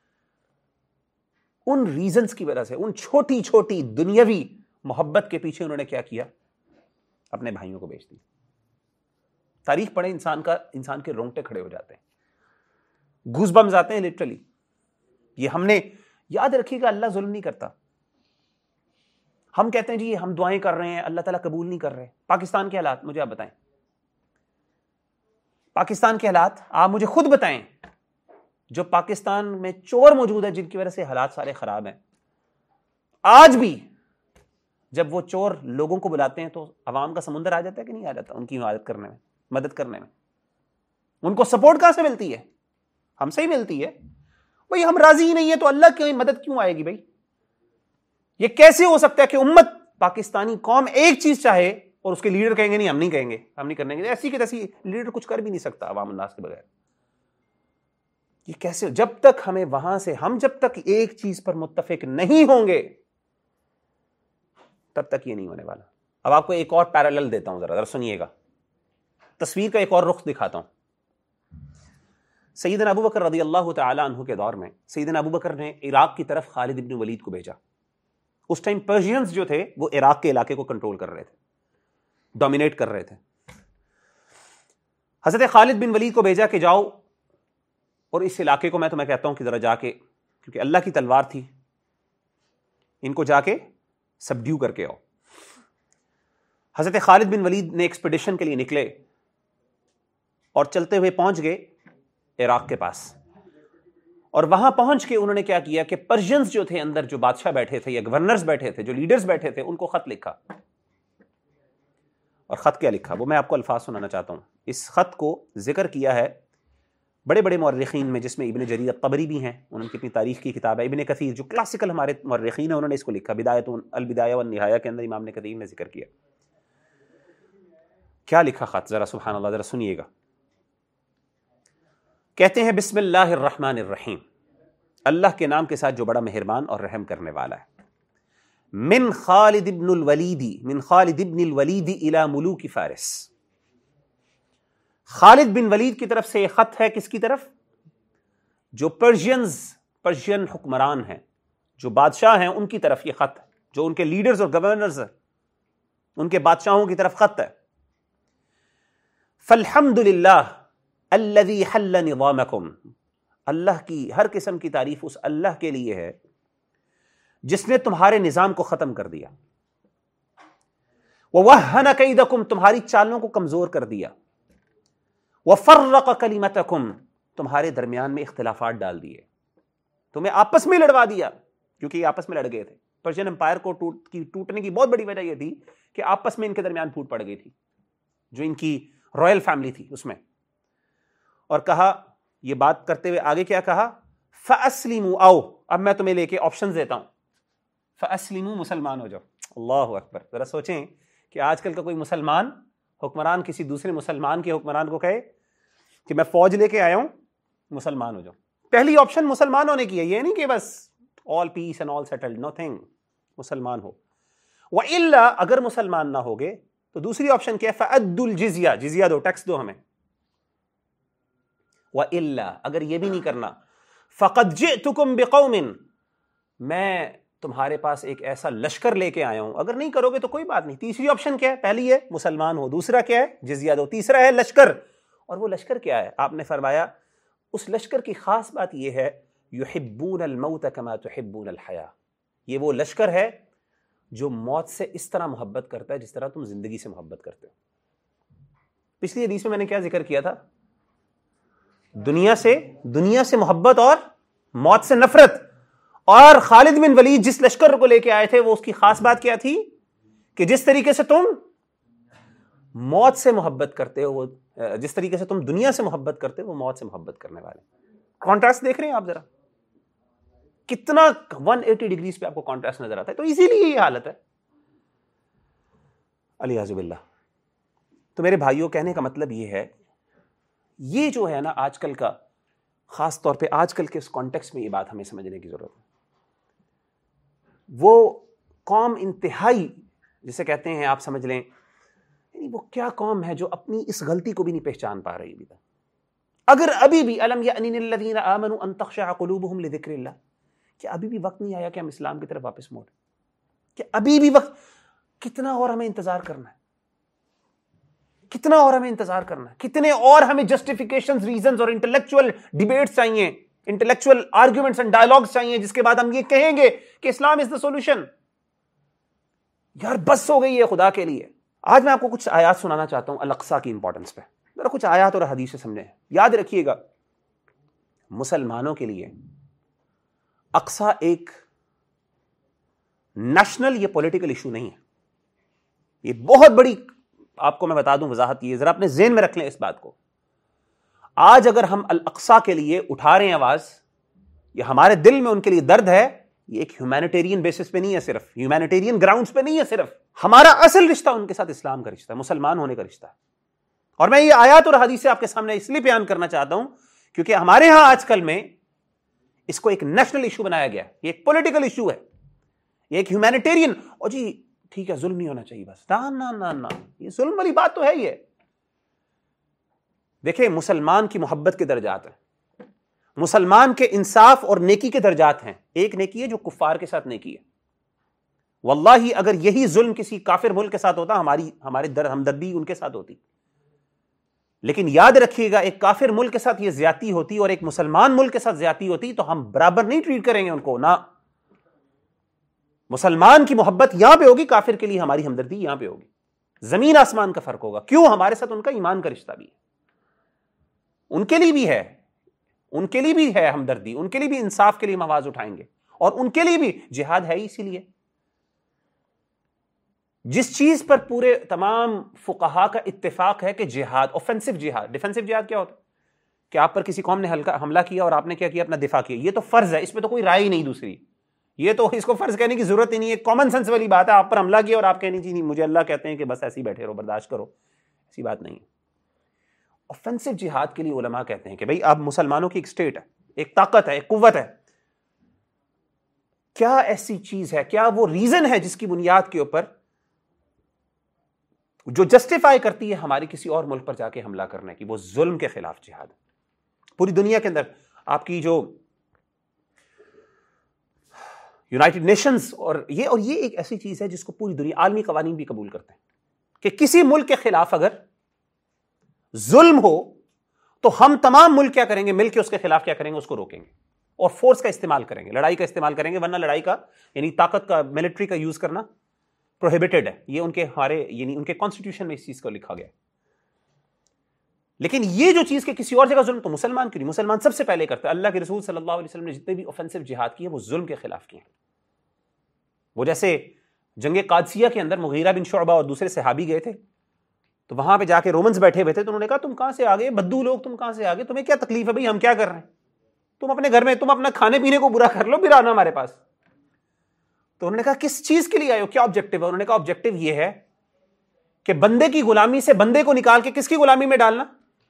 ان ریزنز کی وجہ سے، ان چھوٹی چھوٹی دنیاوی محبت کے پیچھے انہوں نے کیا کیا؟ اپنے بھائیوں کو بیچ دی۔ تاریخ پڑھیں، انسان کے رونگٹے کھڑے ہو جاتے ہیں، گوز بمز آتے ہیں لٹرلی۔ یہ ہم نے یاد رکھیے گا، اللہ ظلم نہیں کرتا۔ ہم کہتے ہیں جی ہم دعائیں کر رہے ہیں، اللہ تعالیٰ قبول نہیں کر رہے۔ پاکستان کے حالات مجھے آپ بتائیں، پاکستان کے حالات آپ مجھے خود بتائیں، جو پاکستان میں چور موجود ہے جن کی وجہ سے حالات سارے خراب ہیں، آج بھی جب وہ چور لوگوں کو بلاتے ہیں تو عوام کا سمندر آ جاتا ہے کہ نہیں آ جاتا ان کی مدد کرنے میں؟ ان کو سپورٹ کہاں سے ملتی ہے؟ ہم سے ہی ملتی ہے۔ بھئی ہم راضی ہی نہیں ہے تو اللہ کی مدد کیوں آئے گی؟ بھائی یہ کیسے ہو سکتا ہے کہ امت پاکستانی قوم ایک چیز چاہے اور اس کے لیڈر کہیں گے نہیں ہم نہیں کہیں گے، ہم نہیں کرنے گے؟ ایسی کہ تیسی لیڈر کچھ کر بھی نہیں سکتا عوام الناس کے بغیر۔ یہ کیسے؟ جب تک ہمیں وہاں سے، ہم جب تک ایک چیز پر متفق نہیں ہوں گے تب تک یہ نہیں ہونے والا۔ اب آپ کو ایک اور پیرالل دیتا ہوں، ذرا سنیے گا، تصویر کا ایک اور رخ دکھاتا ہوں۔ سیدنا ابو بکر رضی اللہ تعالی عنہ کے دور میں سیدنا ابو بکر نے عراق کی طرف خالد ابن ولید کو بھیجا۔ اس ٹائم پرشینز جو تھے وہ عراق کے علاقے کو کنٹرول کر رہے تھے، ڈومینیٹ کر رہے تھے۔ حضرت خالد بن ولید کو بھیجا کہ جاؤ اور اس علاقے کو، میں تمہیں کہتا ہوں کہ ذرا جا کے، کیونکہ اللہ کی تلوار تھی، ان کو جا کے سبڈیو کر کے آؤ۔ حضرت خالد بن ولید نے ایکسپیڈیشن کے لیے نکلے اور چلتے ہوئے پہنچ گئے عراق کے پاس، اور وہاں پہنچ کے انہوں نے کیا کیا کہ پرشینز جو تھے اندر، جو بادشاہ بیٹھے تھے یا گورنرز بیٹھے تھے، جو لیڈرز بیٹھے تھے، ان کو خط لکھا۔ اور خط کیا لکھا وہ میں آپ کو الفاظ سنانا چاہتا ہوں۔ اس خط کو ذکر کیا ہے بڑے بڑے مورخین میں، جس میں ابن جریر الطبری بھی ہیں، ان کی اپنی تاریخ کی کتاب ہے، ابن کثیر جو کلاسیکل ہمارے مورخین ہیں انہوں نے اس کو لکھا، البدایہ والنہایہ کے اندر امام ابن کثیر نے ذکر کیا۔ کیا لکھا خط؟ ذرا سبحان اللہ، ذرا سنیے گا۔ کہتے ہیں بسم اللہ الرحمن الرحیم، اللہ کے نام کے ساتھ جو بڑا مہربان اور رحم کرنے والا ہے۔ من خالد ابن الولید الی ملوک فارس، خالد بن ولید کی طرف سے یہ خط ہے، کس کی طرف؟ جو پرشین حکمران ہیں، جو بادشاہ ہیں، ان کی طرف یہ خط ہے، جو ان کے لیڈرز اور گورنرز ہیں، ان کے بادشاہوں کی طرف خط ہے۔ فالحمد للہ الذی حل نظامکم، اللہ کی ہر قسم کی تعریف اس اللہ کے لیے ہے جس نے تمہارے نظام کو ختم کر دیا، ووہن کیدکم، تمہاری چالوں کو کمزور کر دیا، وفرق کلمتکم، تمہارے درمیان میں اختلافات ڈال دیے، تمہیں آپس میں لڑوا دیا، کیونکہ یہ آپس میں لڑ گئے تھے۔ پرشین امپائر کو ٹوٹنے کی بہت بڑی وجہ یہ تھی کہ آپس میں ان کے درمیان پھوٹ پڑ گئی تھی، جو ان کی رائل فیملی تھی اس میں۔ اور کہا، یہ بات کرتے ہوئے آگے کیا کہا؟ فَأَسْلِمُوا، آؤ اب میں تمہیں لے کے آپشنز دیتا ہوں، فَأَسْلِمُوا، مسلمان ہو جاؤ۔ اللہ اکبر، ذرا سوچیں کہ آج کل کا کوئی مسلمان حکمران کسی دوسرے مسلمان کے حکمران کو کہے کہ میں فوج لے کے آیا ہوں، مسلمان ہو جاؤ۔ پہلی آپشن مسلمان ہونے کی ہے، یہ نہیں کہ بس all peace and all settled, nothing، مسلمان ہو۔ وَإِلَّا، اگر مسلمان نہ ہوگے تو دوسری آپشن کیا ہے؟ فَأَدُّوا الْجِزْيَةَ، جزیہ دو، ٹیکس دو ہمیں۔ وَإِلَّا، اگر یہ بھی نہیں کرنا، فَقَدْ جِئْتُكُمْ بِقَوْمٍ، میں تمہارے پاس ایک ایسا لشکر لے کے آیا ہوں، اگر نہیں کرو گے تو کوئی بات نہیں۔ تیسری آپشن کیا ہے؟ پہلی ہے مسلمان ہو، دوسرا کیا ہے؟ جزیہ دو، تیسرا ہے لشکر۔ اور وہ لشکر کیا ہے؟ آپ نے فرمایا اس لشکر کی خاص بات یہ ہے، یحبون الموت کما تحبون الحیاۃ، یہ وہ لشکر ہے جو موت سے اس طرح محبت کرتا ہے جس طرح تم زندگی سے محبت کرتے ہو۔ پچھلی حدیث میں نے کیا ذکر کیا تھا؟ دنیا سے محبت اور موت سے نفرت۔ اور خالد بن ولید جس لشکر کو لے کے آئے تھے، وہ اس کی خاص بات کیا تھی کہ جس طریقے سے تم موت سے محبت کرتے ہو، جس طریقے سے تم دنیا سے محبت کرتے ہو، وہ موت سے محبت کرنے والے۔ کانٹراسٹ دیکھ رہے ہیں آپ ذرا، کتنا 180 ڈگریز پہ آپ کو کانٹراسٹ نظر آتا ہے۔ تو اسی لیے یہ حالت ہے، علیاذ باللہ۔ تو میرے بھائیوں، کہنے کا مطلب یہ ہے، یہ جو ہے نا آج کل کا، خاص طور پہ آج کل کے اس کانٹیکسٹ میں یہ بات ہمیں سمجھنے کی ضرورت ہے۔ وہ قوم انتہائی جسے کہتے ہیں آپ سمجھ لیں، یعنی وہ کیا قوم ہے جو اپنی اس غلطی کو بھی نہیں پہچان پا رہی ابھی تک. اگر ابھی بھی الم یأن للذین آمنوا ان تخشع قلوبهم لذکر اللہ، کہ ابھی بھی وقت نہیں آیا کہ ہم اسلام کی طرف واپس موڑیں، کہ ابھی بھی وقت، کتنا اور ہمیں انتظار کرنا ہے، کتنا اور ہمیں انتظار کرنا ہے، کتنے اور ہمیں جسٹیفیکیشنز، ریزنز اور انٹلیکچوئل ڈیبیٹس چاہیے، انٹلیکچوئل آرگیومنٹس اینڈ ڈائلاگس چاہیے جس کے بعد ہم یہ کہیں گے کہ اسلام از دا سولوشن. یار بس ہو گئی ہے خدا کے لیے. آج میں آپ کو کچھ آیات سنانا چاہتا ہوں الاقصی کی امپورٹنس پہ، ذرا کچھ آیات اور حدیث سے سمجھیں. یاد رکھیے گا مسلمانوں کے لیے اقصی ایک نیشنل، یہ پولیٹیکل ایشو نہیں ہے. یہ بہت بڑی، آپ کو میں بتا دوں وضاحت، یہ ذرا اپنے ذہن میں رکھ لیں اس بات کو. آج اگر ہم الاقصی کے لیے اٹھا رہے ہیں آواز، یہ ہمارے دل میں ان کے لیے درد ہے، یہ ایک ہیومینیٹیرین بیسس پہ نہیں ہے، صرف ہیومینیٹیرین گراؤنڈز پہ نہیں ہے. صرف ہمارا اصل رشتہ ان کے ساتھ اسلام کا رشتہ ہے، مسلمان ہونے کا رشتہ ہے. اور میں یہ آیات اور حدیث آپ کے سامنے اس لیے بیان کرنا چاہتا ہوں کیونکہ ہمارے ہاں آج کل میں اس کو ایک نیشنل ایشو بنایا گیا، یہ ایک پولیٹیکل ایشو ہے، یہ ایک ہیومینیٹیرین، اور جی ٹھیک ہے ظلم نہیں ہونا چاہیے بس. نہ یہ ظلم والی بات تو ہے. یہ دیکھیں مسلمان کی محبت کے درجات ہیں، مسلمان کے انصاف اور نیکی کے درجات ہیں. ایک نیکی ہے جو کفار کے ساتھ نیکی ہے. واللہ اگر یہی ظلم کسی کافر ملک کے ساتھ ہوتا، ہماری ہمدردی ان کے ساتھ ہوتی. لیکن یاد رکھیے گا ایک کافر ملک کے ساتھ یہ زیادتی ہوتی اور ایک مسلمان ملک کے ساتھ زیادتی ہوتی تو ہم برابر نہیں ٹریٹ کریں گے ان کو. نہ، مسلمان کی محبت یہاں پہ ہوگی، کافر کے لیے ہماری ہمدردی یہاں پہ ہوگی. زمین آسمان کا فرق ہوگا. کیوں؟ ہمارے ساتھ ان کا ایمان کا رشتہ بھی ہے، ان کے لیے بھی ہے، ان کے لیے بھی ہے ہمدردی، ان کے لیے بھی انصاف کے لیے ہم آواز اٹھائیں گے، اور ان کے لیے بھی جہاد ہے. اسی لیے جس چیز پر پورے تمام فقہا کا اتفاق ہے کہ جہاد، اوفینسو جہاد، ڈیفینسو جہاد کیا ہوتا ہے؟ کہ آپ پر کسی قوم نے حملہ کیا اور آپ نے کیا کیا؟ اپنا دفاع کیا. یہ تو فرض ہے، اس پہ تو کوئی رائے ہی نہیں دوسری. یہ تو اس کو فرض کہنے کی ضرورت ہی نہیں ہے، کامن سینس والی بات ہے. آپ پر حملہ کیا اور آپ کہنے نہیں مجھے اللہ کہتے ہیں کہ بس ایسے ہی بیٹھے رہو، برداشت کرو، ایسی بات نہیں ہے. اوفینسو جہاد کے لیے علماء کہتے ہیں کہ بھئی آپ مسلمانوں کی ایک سٹیٹ ہے، ایک طاقت ہے، ایک قوت ہے. کیا ایسی چیز ہے، کیا وہ ریزن ہے جس کی بنیاد کے اوپر جو جسٹیفائی کرتی ہے ہماری کسی اور ملک پر جا کے حملہ کرنے کی؟ وہ ظلم کے خلاف جہاد. پوری دنیا کے اندر آپ کی جو یونائٹڈ نیشنز اور یہ ایک ایسی چیز ہے جس کو پوری دنیا، عالمی قوانین بھی قبول کرتے ہیں کہ کسی ملک کے خلاف اگر ظلم ہو تو ہم تمام ملک کیا کریں گے؟ مل کے اس کے خلاف کیا کریں گے؟ اس کو روکیں گے اور فورس کا استعمال کریں گے، لڑائی کا استعمال کریں گے. ورنہ لڑائی کا یعنی طاقت کا، ملٹری کا یوز کرنا پروہیبٹڈ ہے. یہ ان کے یعنی ان کے کانسٹیٹیوشن میں اس چیز کو لکھا گیا. لیکن یہ جو چیز کہ کسی اور جگہ ظلم، تو مسلمان کیوں نہیں؟ مسلمان سب سے پہلے کرتا ہے. اللہ کے رسول صلی اللہ علیہ وسلم نے جتنے بھی اوفینسو جہاد کیے وہ ظلم کے خلاف کیے. وہ جیسے جنگ قادسیہ کے اندر مغیرہ بن شعبہ اور دوسرے صحابی گئے تھے، تو وہاں پہ جا کے رومنز بیٹھے ہوئے تھے، تو انہوں نے کہا تم کہاں سے آگے بدو لوگ، تم کہاں سے آگے، تمہیں کیا تکلیف ہے بھائی، ہم کیا کر رہے ہیں، تم اپنے گھر میں تم اپنا کھانے پینے کو برا کر لو، پھر آنا ہمارے پاس. تو انہوں نے کہا کس چیز کے لیے آئے ہو، کیا آبجیکٹو ہے؟ انہوں نے کہا آبجیکٹو یہ ہے کہ بندے کی غلامی سے بندے کو نکال کے کس کی غلامی میں ڈالنا.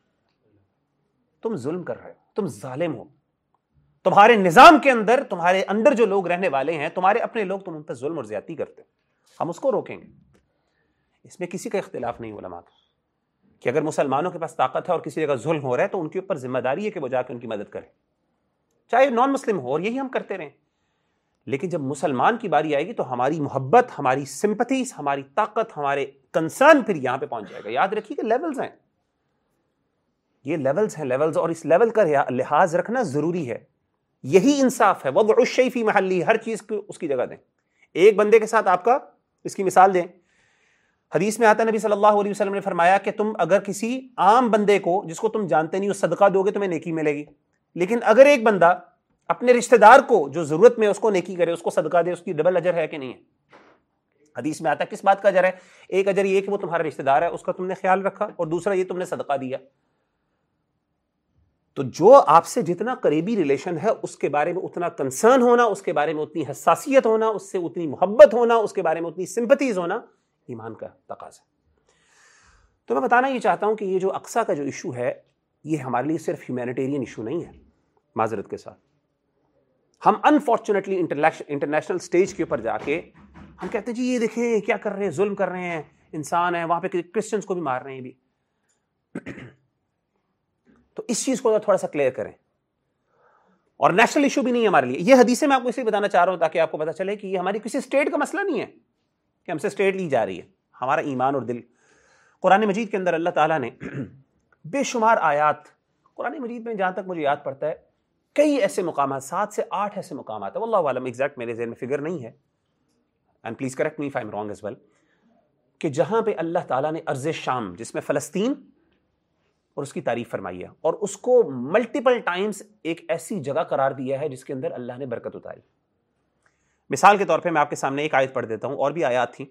تم ظلم کر رہے ہو، تم ظالم ہو، تمہارے نظام کے اندر، تمہارے اندر جو لوگ رہنے والے ہیں تمہارے اپنے لوگ، تم ان پر ظلم اور زیادتی کرتے ہو، ہم اس کو روکیں گے. اس میں کسی کا اختلاف نہیں علماء کا کہ اگر مسلمانوں کے پاس طاقت ہے اور کسی جگہ ظلم ہو رہا ہے تو ان کے اوپر ذمہ داری ہے کہ وہ جا کے ان کی مدد کریں، چاہے نان مسلم ہو، اور یہی ہم کرتے رہیں. لیکن جب مسلمان کی باری آئے گی تو ہماری محبت، ہماری سمپتھیز، ہماری طاقت، ہمارے کنسرن پھر یہاں پہ پہنچ جائے گا. یاد رکھیے کہ لیولز ہیں، یہ لیولز ہیں، لیولز، اور اس لیول کا لحاظ رکھنا ضروری ہے. یہی انصاف ہے. وضع الشیء فی محلہ، ہر چیز کو اس کی جگہ دیں. ایک بندے کے ساتھ آپ کا اس کی مثال دیں. حدیث میں آتا ہے نبی صلی اللہ علیہ وسلم نے فرمایا کہ تم اگر کسی عام بندے کو جس کو تم جانتے نہیں ہو صدقہ دو گے تمہیں نیکی ملے گی. لیکن اگر ایک بندہ اپنے رشتہ دار کو جو ضرورت میں اس کو نیکی کرے، اس کو صدقہ دے، اس کی ڈبل اجر ہے کہ نہیں ہے؟ حدیث میں آتا ہے کس بات کا اجر ہے؟ ایک اجر یہ کہ وہ تمہارا رشتہ دار ہے، اس کا تم نے خیال رکھا، اور دوسرا یہ تم نے صدقہ دیا. تو جو آپ سے جتنا قریبی ریلیشن ہے اس کے بارے میں اتنا کنسرن ہونا، اس کے بارے میں اتنی حساسیت ہونا، اس سے اتنی محبت ہونا، اس کے بارے میں اتنی سمپتھیز ہونا ایمان کا تقاضا. تو میں بتانا یہ چاہتا ہوں کہ یہ جو اقصی کا جو ایشو ہے یہ ہمارے لیے صرف ہیومینیٹیرین ایشو نہیں ہے. معذرت کے ساتھ ہم انفارچونیٹلی انٹرنیشنل سٹیج کے اوپر جا کے ہم کہتے ہیں جی یہ دیکھیں کیا کر رہے ہیں، ظلم کر رہے ہیں، انسان ہے، وہاں پہ کرسچنس کو بھی مار رہے ہیں بھی. تو اس چیز کو تھوڑا سا کلیئر کریں. اور نیشنل ایشو بھی نہیں ہے ہمارے لیے. یہ حدیثیں میں آپ کو اس لیے بتانا چاہ رہا ہوں تاکہ آپ کو پتا چلے کہ یہ ہماری کسی اسٹیٹ کا مسئلہ نہیں ہے کہ ہم سے اسٹیٹ لی جا رہی ہے. ہمارا ایمان اور دل. قرآن مجید کے اندر اللہ تعالیٰ نے بے شمار آیات، قرآن مجید میں جہاں تک مجھے یاد پڑتا ہے کئی ایسے مقامات، 7 سے 8 ایسے مقامات ہیں، واللہ عالم ایگزیکٹ میرے ذہن میں فگر نہیں ہے، and please correct me if I am wrong as well, کہ جہاں پہ اللہ تعالیٰ نے ارض شام جس میں فلسطین اور اس کی تعریف فرمائی ہے اور اس کو ملٹیپل ٹائمز ایک ایسی جگہ قرار دیا ہے جس کے اندر اللہ نے برکت اتاری. مثال کے طور پہ میں آپ کے سامنے ایک آیت پڑھ دیتا ہوں، اور بھی آیات تھیں.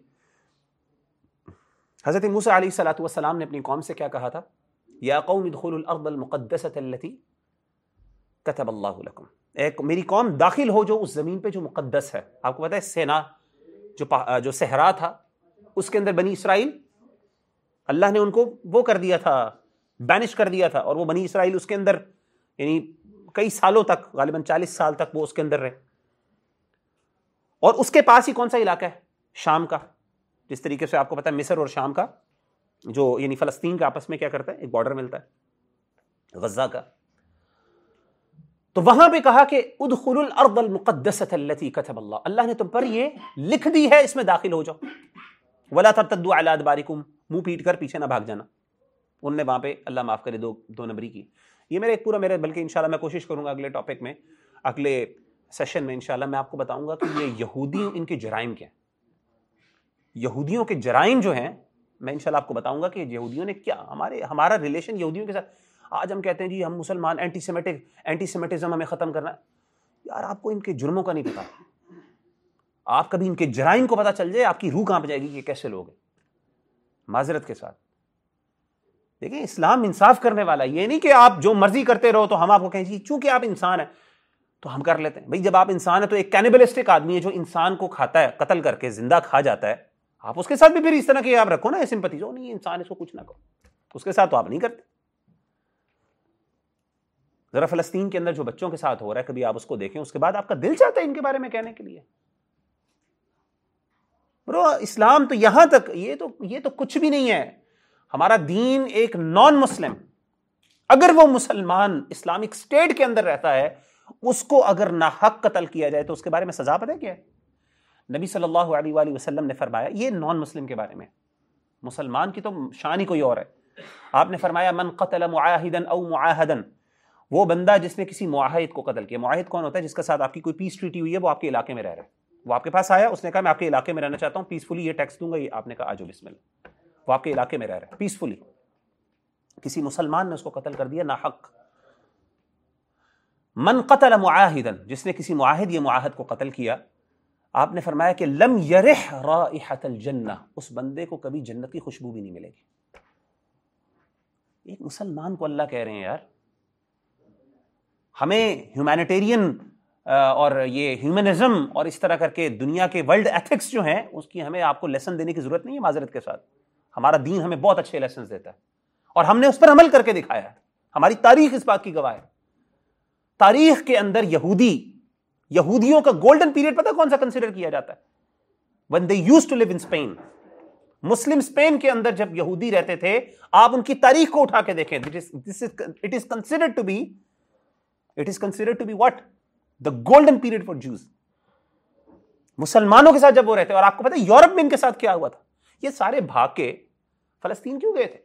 حضرت موسیٰ علیہ الصلوۃ والسلام نے اپنی قوم سے کیا کہا تھا؟ یا قوم ادخلوا الارض المقدسۃ التي كتب اللہ لکم، ایک میری قوم داخل ہو جو اس زمین پہ جو مقدس ہے. آپ کو پتہ ہے سینا جو صحرا تھا اس کے اندر بنی اسرائیل اللہ نے ان کو وہ کر دیا تھا، بینش کر دیا تھا، اور وہ بنی اسرائیل اس کے اندر یعنی کئی سالوں تک، غالباً 40 سال تک وہ اس کے اندر رہے. اور اس کے پاس ہی کون سا علاقہ ہے؟ شام کا. جس طریقے سے آپ کو پتہ ہے مصر اور شام کا جو یعنی فلسطین کا آپس میں کیا کرتا ہے، ایک بارڈر ملتا ہے غزہ کا. تو وہاں پہ کہا کہ ادخلوا الارض المقدسۃ التي كتب اللہ، اللہ نے تم پر یہ لکھ دی ہے، اس میں داخل ہو جاؤ. ولا ترتدوا على ادبارکم، منہ پیٹ کر پیچھے نہ بھاگ جانا. ان نے وہاں پہ اللہ معاف کرے دو نمبری کی. یہ میرے ایک پورا بلکہ انشاءاللہ میں کوشش کروں گا اگلے ٹاپک میں، اگلے سیشن میں انشاءاللہ میں آپ کو بتاؤں گا کہ یہ یہودی ان کے جرائم کیا ہیں. یہودیوں کے جرائم جو ہیں میں انشاءاللہ آپ کو بتاؤں گا کہ یہودیوں نے کیا، ہمارا ریلیشن یہودیوں کے ساتھ. آج ہم کہتے ہیں جی ہم مسلمان اینٹی سیمیٹزم ہمیں ختم کرنا ہے. یار آپ کو ان کے جرموں کا نہیں پتا. آپ کبھی ان کے جرائم کو پتا چل جائے آپ کی روح کہاں پہ جائے گی کہ کیسے لوگ ہیں. معذرت کے ساتھ دیکھیں اسلام انصاف کرنے والا، یہ نہیں کہ آپ جو مرضی کرتے رہو تو ہم آپ کو کہیں جی چونکہ آپ انسان ہیں تو ہم کر لیتے ہیں. بھئی جب آپ انسان ہیں تو ایک کینیبلسٹک آدمی ہے جو انسان کو کھاتا ہے، قتل کر کے زندہ کھا جاتا ہے، آپ اس کے ساتھ بھی پھر اس طرح کہ آپ رکھو نا سمپتھی، جو نہیں انسان اس کو کچھ نہ کرو، اس کے ساتھ تو آپ نہیں کرتے. ذرا فلسطین کے اندر جو بچوں کے ساتھ ہو رہا ہے کبھی آپ اس کو دیکھیں، اس کے بعد آپ کا دل چاہتا ہے ان کے بارے میں کہنے کے لیے. برو اسلام تو یہاں تک، یہ تو کچھ بھی نہیں ہے. ہمارا دین ایک نان مسلم اگر وہ مسلمان اسلامک اسٹیٹ کے اندر رہتا ہے، اس کو اگر ناحق قتل کیا جائے تو اس کے بارے میں سزا پتہ ہے کیا ہے؟ نبی صلی اللہ علیہ وآلہ وسلم نے فرمایا، یہ نان مسلم کے بارے میں، مسلمان کی تو شان ہی کوئی اور ہے. آپ نے فرمایا من قتل معاہدا او معاہدا، وہ بندہ جس نے کسی معاہد کو قتل کیا. معاہد کون ہوتا ہے؟ جس کے ساتھ آپ کی کوئی پیس ٹریٹی ہوئی ہے، وہ آپ کے علاقے میں رہ رہا ہے، وہ آپ کے پاس آیا، اس نے کہا میں آپ کے علاقے میں رہنا چاہتا ہوں پیسفلی، یہ ٹیکس دوں گا، یہ آپ نے کہا آجو بسم اللہ. وہ آپ کے علاقے میں رہ رہا ہے پیسفلی. کسی مسلمان نے اس کو قتل کر دیا ناحق. من قتل معاہدا، جس نے کسی معاہد یا معاہد کو قتل کیا، آپ نے فرمایا کہ لم یرح رائحۃ الجنہ، اس بندے کو کبھی جنت کی خوشبو بھی نہیں ملے گی. ایک مسلمان کو اللہ کہہ رہے ہیں یار ہمیں ہیومینیٹیرین اور یہ ہیومنزم اور اس طرح کر کے دنیا کے ورلڈ ایتھکس جو ہیں اس کی ہمیں آپ کو لیسن دینے کی ضرورت نہیں ہے. معذرت کے ساتھ ہمارا دین ہمیں بہت اچھے لیسنز دیتا ہے اور ہم نے اس پر عمل کر کے دکھایا ہے. ہماری تاریخ اس بات کی گواہ ہے. تاریخ کے اندر یہودیوں کا گولڈن پیریڈ پتہ کون سا کنسیڈر کیا جاتا ہے؟ when they used to live in Spain. مسلم اسپین کے اندر جب یہودی رہتے تھے، آپ ان کی تاریخ کو اٹھا کے دیکھیں. it is considered to be what? The golden period for Jews. مسلمانوں کے ساتھ جب وہ رہتے، اور آپ کو پتہ ہے یورپ میں ان کے ساتھ کیا ہوا تھا؟ یہ سارے بھاگ کے فلسطین کیوں گئے تھے؟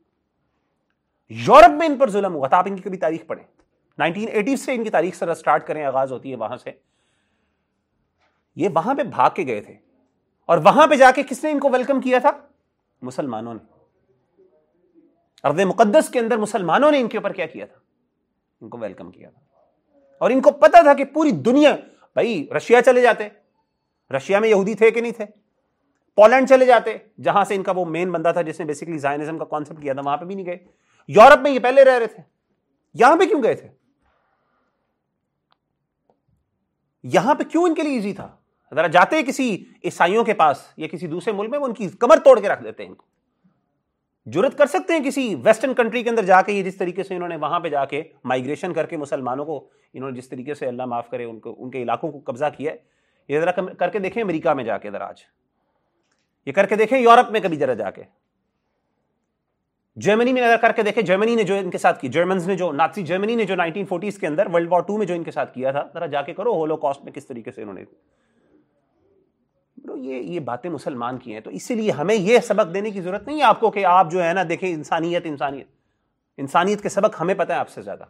یورپ میں ان پر ظلم ہوا تھا. آپ ان کی کبھی تاریخ پڑھیں، 1980 سے ان کی تاریخ سر سٹارٹ کریں، آغاز ہوتی ہے وہاں سے. یہ وہاں پہ بھاگ کے گئے تھے، اور وہاں پہ جا کے کس نے ان کو ویلکم کیا تھا؟ مسلمانوں نے. ارض مقدس کے اندر مسلمانوں نے ان کے اوپر کیا کیا تھا؟ ان کو ویلکم کیا تھا. اور ان کو پتا تھا کہ پوری دنیا، بھائی رشیا چلے جاتے، رشیا میں یہودی تھے کہ نہیں تھے؟ پولینڈ چلے جاتے جہاں سے ان کا وہ مین بندہ تھا جس نے بیسیکلی زائنزم کا کانسیپٹ کیا تھا، وہاں پہ بھی نہیں گئے. یورپ میں یہ پہلے رہ رہے تھے، یہاں پہ کیوں گئے تھے؟ یہاں پہ کیوں ان کے لیے ایزی تھا؟ ذرا جاتے کسی عیسائیوں کے پاس یا کسی دوسرے ملک میں، وہ ان کی کمر توڑ کے رکھ دیتے ہیں. ان کو جرت کر سکتے ہیں کسی ویسٹرن کنٹری کے اندر جا کے، یہ جس طریقے سے انہوں نے وہاں پہ جا کے مائگریشن کر کے مسلمانوں کو، انہوں نے جس طریقے سے اللہ معاف کرے ان کے علاقوں کو قبضہ کیا ہے، یہ ذرا کر کے دیکھیں امریکہ میں جا کے، ذرا آج یہ کر کے دیکھیں یورپ میں کبھی ذرا جا کے، جرمنی میں اگر کر کے دیکھیں، جرمنی نے جو ان کے ساتھ کی، جرمنز نے جو نازی جرمنی نے جو 1940s کے اندر ورلڈ وار 2 میں جو ان کے ساتھ کیا تھا، ذرا جا کے کرو ہولوکاسٹ میں کس طریقے سے انہوں نے، یہ باتیں مسلمان کی ہیں. تو اسی لیے ہمیں یہ سبق دینے کی ضرورت نہیں ہے آپ کو کہ آپ جو ہے نا دیکھیں انسانیت کے سبق ہمیں پتہ ہے آپ سے زیادہ.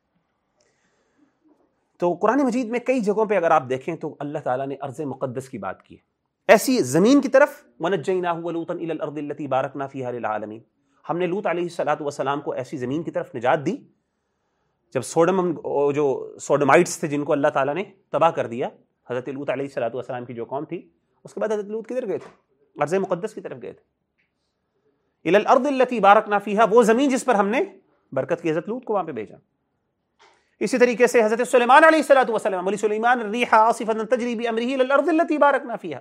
تو قرآن مجید میں کئی جگہوں پہ اگر آپ دیکھیں تو اللہ تعالیٰ نے ارض مقدس کی بات کی ہے، ایسی زمین کی طرف، وَنَجَّيْنَاهُ وَلُوطًا إِلَى الْأَرْضِ الَّتِي بَارَكْنَا فِيهَا لِلْعَالَمِينَ، ہم نے لوط علیہ السلام کو ایسی زمین کی طرف نجات دی جب جو سوڈمائٹس تھے جن کو اللہ تعالیٰ نے تباہ کر دیا، حضرت لوط علیہ السلام کی جو قوم تھی، اس کے بعد حضرت لوط کدھر گئے تھے؟ ارض مقدس کی طرف گئے تھے. إِلَى الْأَرْضِ الَّتِي بَارَكْنَا فِيهَا، وہ زمین جس پر ہم نے برکت کی، حضرت لوط کو وہاں پہ بھیجا. اسی طریقے سے حضرت سلیمان علیہ السلام، وَلِسُلَيْمَانَ الرِّيحَ عَاصِفَةً تَجْرِي بِأَمْرِهِ إِلَى الْأَرْضِ الَّتِي بَارَكْنَا فِيهَا،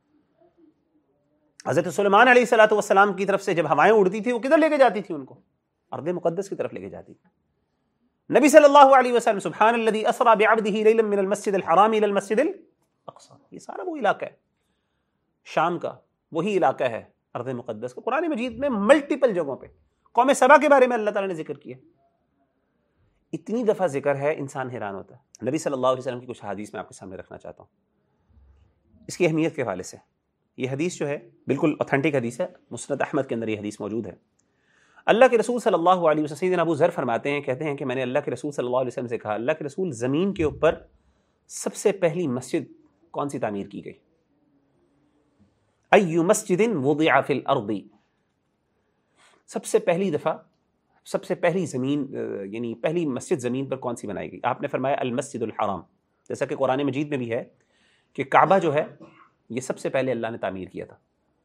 حضرت سلیمان علیہ السلام کی طرف سے جب ہوائیں اڑتی تھی وہ کدھر لے کے جاتی تھی؟ ان کو ارض مقدس کی طرف لے کے جاتی تھی. نبی صلی اللہ علیہ وسلم سبحان الذی اسری بعبدہ لیلا من المسجد الحرام الى المسجد الاقصى، یہ سارا وہ علاقہ ہے شام کا، وہی علاقہ ہے ارض مقدس کا. قرآن مجید میں ملٹیپل جگہوں پہ قوم سبا کے بارے میں اللہ تعالیٰ نے ذکر کیا، اتنی دفعہ ذکر ہے انسان حیران ہوتا ہے. نبی صلی اللہ علیہ وسلم کی کچھ حدیث میں آپ کے سامنے رکھنا چاہتا ہوں اس کی اہمیت کے حوالے سے. یہ حدیث جو ہے بالکل اوتھینٹک حدیث ہے، مسند احمد کے اندر یہ حدیث موجود ہے. اللہ کے رسول صلی اللہ علیہ وسلم، سیدنا ابو ذر فرماتے ہیں، کہتے ہیں کہ میں نے اللہ کے رسول صلی اللہ علیہ وسلم سے کہا، اللہ کے رسول زمین کے اوپر سب سے پہلی مسجد کون سی تعمیر کی گئی؟ ای مسجد وضع فی الارض، سب سے پہلی دفعہ، سب سے پہلی زمین یعنی پہلی مسجد زمین پر کون سی بنائی گئی؟ آپ نے فرمایا المسجد الحرام، جیسا کہ قرآن مجید میں بھی ہے کہ کعبہ جو ہے یہ سب سے پہلے اللہ نے تعمیر کیا تھا.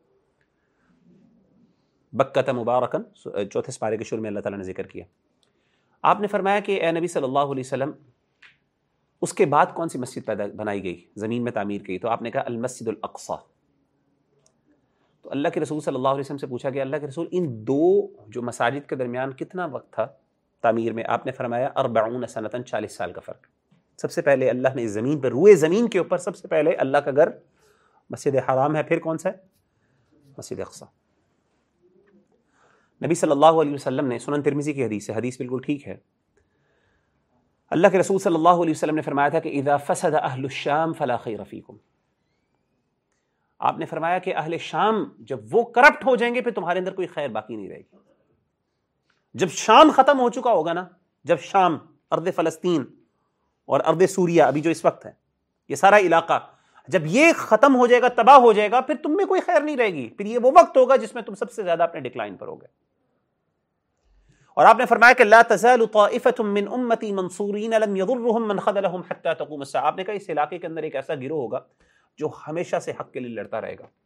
بکۃ مبارکن، چوتھے سپارے کے شروع میں اللہ تعالیٰ نے ذکر کیا. آپ نے فرمایا کہ اے نبی صلی اللہ علیہ وسلم اس کے بعد کون سی مسجد بنائی گئی، زمین میں تعمیر کی؟ تو آپ نے کہا المسجد الاقصی. تو اللہ کے رسول صلی اللہ علیہ وسلم سے پوچھا کہ اللہ کے رسول ان دو جو مساجد کے درمیان کتنا وقت تھا تعمیر میں؟ آپ نے فرمایا 40 سنۃ، 40 سال کا فرق. سب سے پہلے اللہ نے زمین پر، روئے زمین کے اوپر سب سے پہلے اللہ کا گھر مسجد حرام ہے، پھر کون سا ہے؟ مسجد اقصی. نبی صلی اللہ علیہ وسلم نے، سنن ترمذی کی حدیث ہے، حدیث بالکل ٹھیک ہے، اللہ کے رسول صلی اللہ علیہ وسلم نے فرمایا تھا کہ اذا فسد اہل الشام فلا خیر فیکم. آپ نے فرمایا کہ اہل شام جب وہ کرپٹ ہو جائیں گے پھر تمہارے اندر کوئی خیر باقی نہیں رہے گی. جب شام ختم ہو چکا ہوگا نا، جب شام، ارض فلسطین اور ارض سوریہ ابھی جو اس وقت ہے، یہ سارا علاقہ جب یہ ختم ہو جائے گا، تباہ ہو جائے گا، پھر تم میں کوئی خیر نہیں رہے گی. پھر یہ وہ وقت ہوگا جس میں تم سب سے زیادہ اپنے ڈکلائن پر ہوگے. اور آپ نے فرمایا کہ لا تزال طائفة من امتی منصورین لم يضرهم من خذلهم حتى تقوم الساعة. آپ نے کہا اس علاقے کے اندر ایک ایسا گروہ ہوگا جو ہمیشہ سے حق کے لیے لڑتا رہے گا.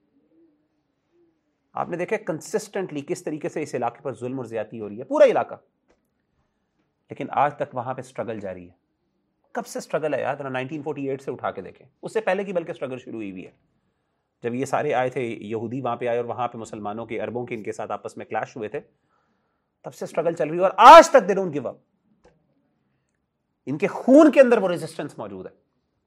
آپ نے دیکھا کنسسٹنٹلی کس طریقے سے اس علاقے پر ظلم اور زیادتی ہو رہی ہے، پورا علاقہ، لیکن آج تک وہاں پہ سٹرگل جاری ہے. کب سے سٹرگل ہے یار؟ 1948 سے اٹھا کے دیکھیں، اس سے پہلے کی بلکہ سٹرگل شروع ہوئی ہے. جب یہ سارے آئے تھے یہودی وہاں پہ آئے اور وہاں پہ مسلمانوں کے، عربوں کے ان کے ساتھ آپس میں کلیش ہوئے تھے، تب سے سٹرگل چل رہی ہے اور آج تک دے ڈونٹ گیو اپ. ان کے خون کے اندر وہ ریزسٹنس موجود ہے.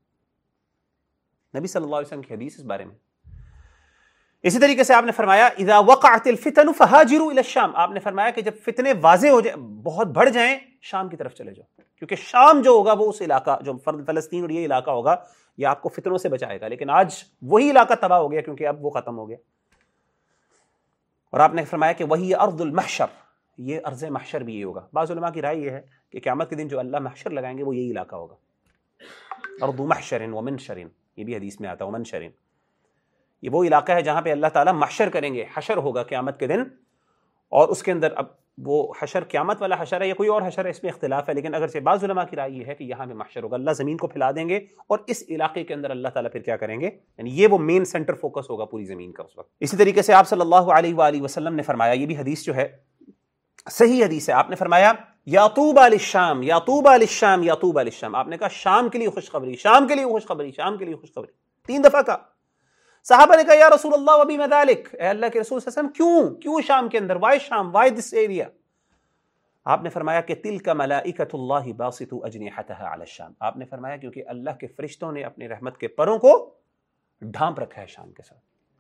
نبی صلی اللہ علیہ وسلم کی حدیث اس بارے میں. اسی طریقے سے آپ نے فرمایا اذا وقعت الفتن فہاجروا الى الشام. آپ نے فرمایا کہ جب فتنے واضح ہو جائیں، بہت بڑھ جائیں، شام کی طرف چلے جاؤ، کیونکہ شام جو ہوگا وہ اس علاقہ جو فلسطین اور یہ علاقہ ہوگا یہ آپ کو فتنوں سے بچائے گا. لیکن آج وہی علاقہ تباہ ہو گیا کیونکہ اب وہ ختم ہو گیا. اور آپ نے فرمایا کہ وہی ارض المحشر، یہ ارض محشر بھی یہ ہوگا. بعض علماء کی رائے یہ ہے کہ قیامت کے دن جو اللہ محشر لگائیں گے وہ یہی علاقہ ہوگا. ارض محشر ومنشر، یہ بھی حدیث میں آتا ہے ومنشر. یہ وہ علاقہ ہے جہاں پہ اللہ تعالیٰ محشر کریں گے، حشر ہوگا قیامت کے دن. اور اس کے اندر اب وہ حشر قیامت والا حشر ہے یا کوئی اور حشر ہے، اس میں اختلاف ہے، لیکن اگرچہ بعض علماء کی رائے یہ ہے کہ یہاں پہ محشر ہوگا. اللہ زمین کو پھیلا دیں گے اور اس علاقے کے اندر اللہ تعالیٰ پھر کیا کریں گے، یعنی یہ وہ مین سینٹر فوکس ہوگا پوری زمین کا اس وقت. اسی طریقے سے آپ صلی اللہ علیہ وآلہ وسلم نے فرمایا، یہ بھی حدیث جو ہے صحیح حدیث ہے، آپ نے فرمایا یا طوبی للشام، یا طوبی للشام، یا طوبی للشام. آپ نے کہا شام کے لیے خوشخبری، شام کے لیے خوشخبری، شام کے لیے خوشخبری، 3 دفعہ کہا. صحابہ نے کہا یا رسول اللہ وبما ذلک، اے اللہ کے رسول صلی اللہ علیہ وسلم کیوں شام کے اندر، وائی شام، وائی دس ایریا؟ آپ نے فرمایا کہ تلک ملائکۃ اللہ باسطوا اجنحتها علی الشام. آپ نے فرمایا کیونکہ اللہ کے فرشتوں نے اپنی رحمت کے پروں کو ڈھانپ رکھا ہے شام کے ساتھ.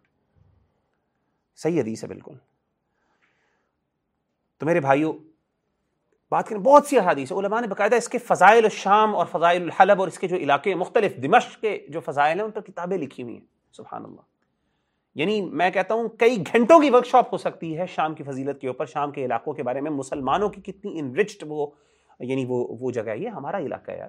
صحیح حدیث ہے بالکل. تو میرے بھائیوں بات کریں, بہت سی احادیث علماء نے باقاعدہ اس کے فضائل الشام اور فضائل الحلب اور اس کے جو علاقے مختلف دمشق کے جو فضائل ہیں ان پر کتابیں لکھی ہوئی ہیں. سبحان اللہ. یعنی میں کہتا ہوں کئی گھنٹوں کی ورک شاپ ہو سکتی ہے شام کی فضیلت کے اوپر, شام کے علاقوں کے بارے میں, مسلمانوں کی کتنی انرچڈ وہ یعنی وہ جگہ ہے. یہ ہمارا علاقہ ہے یار.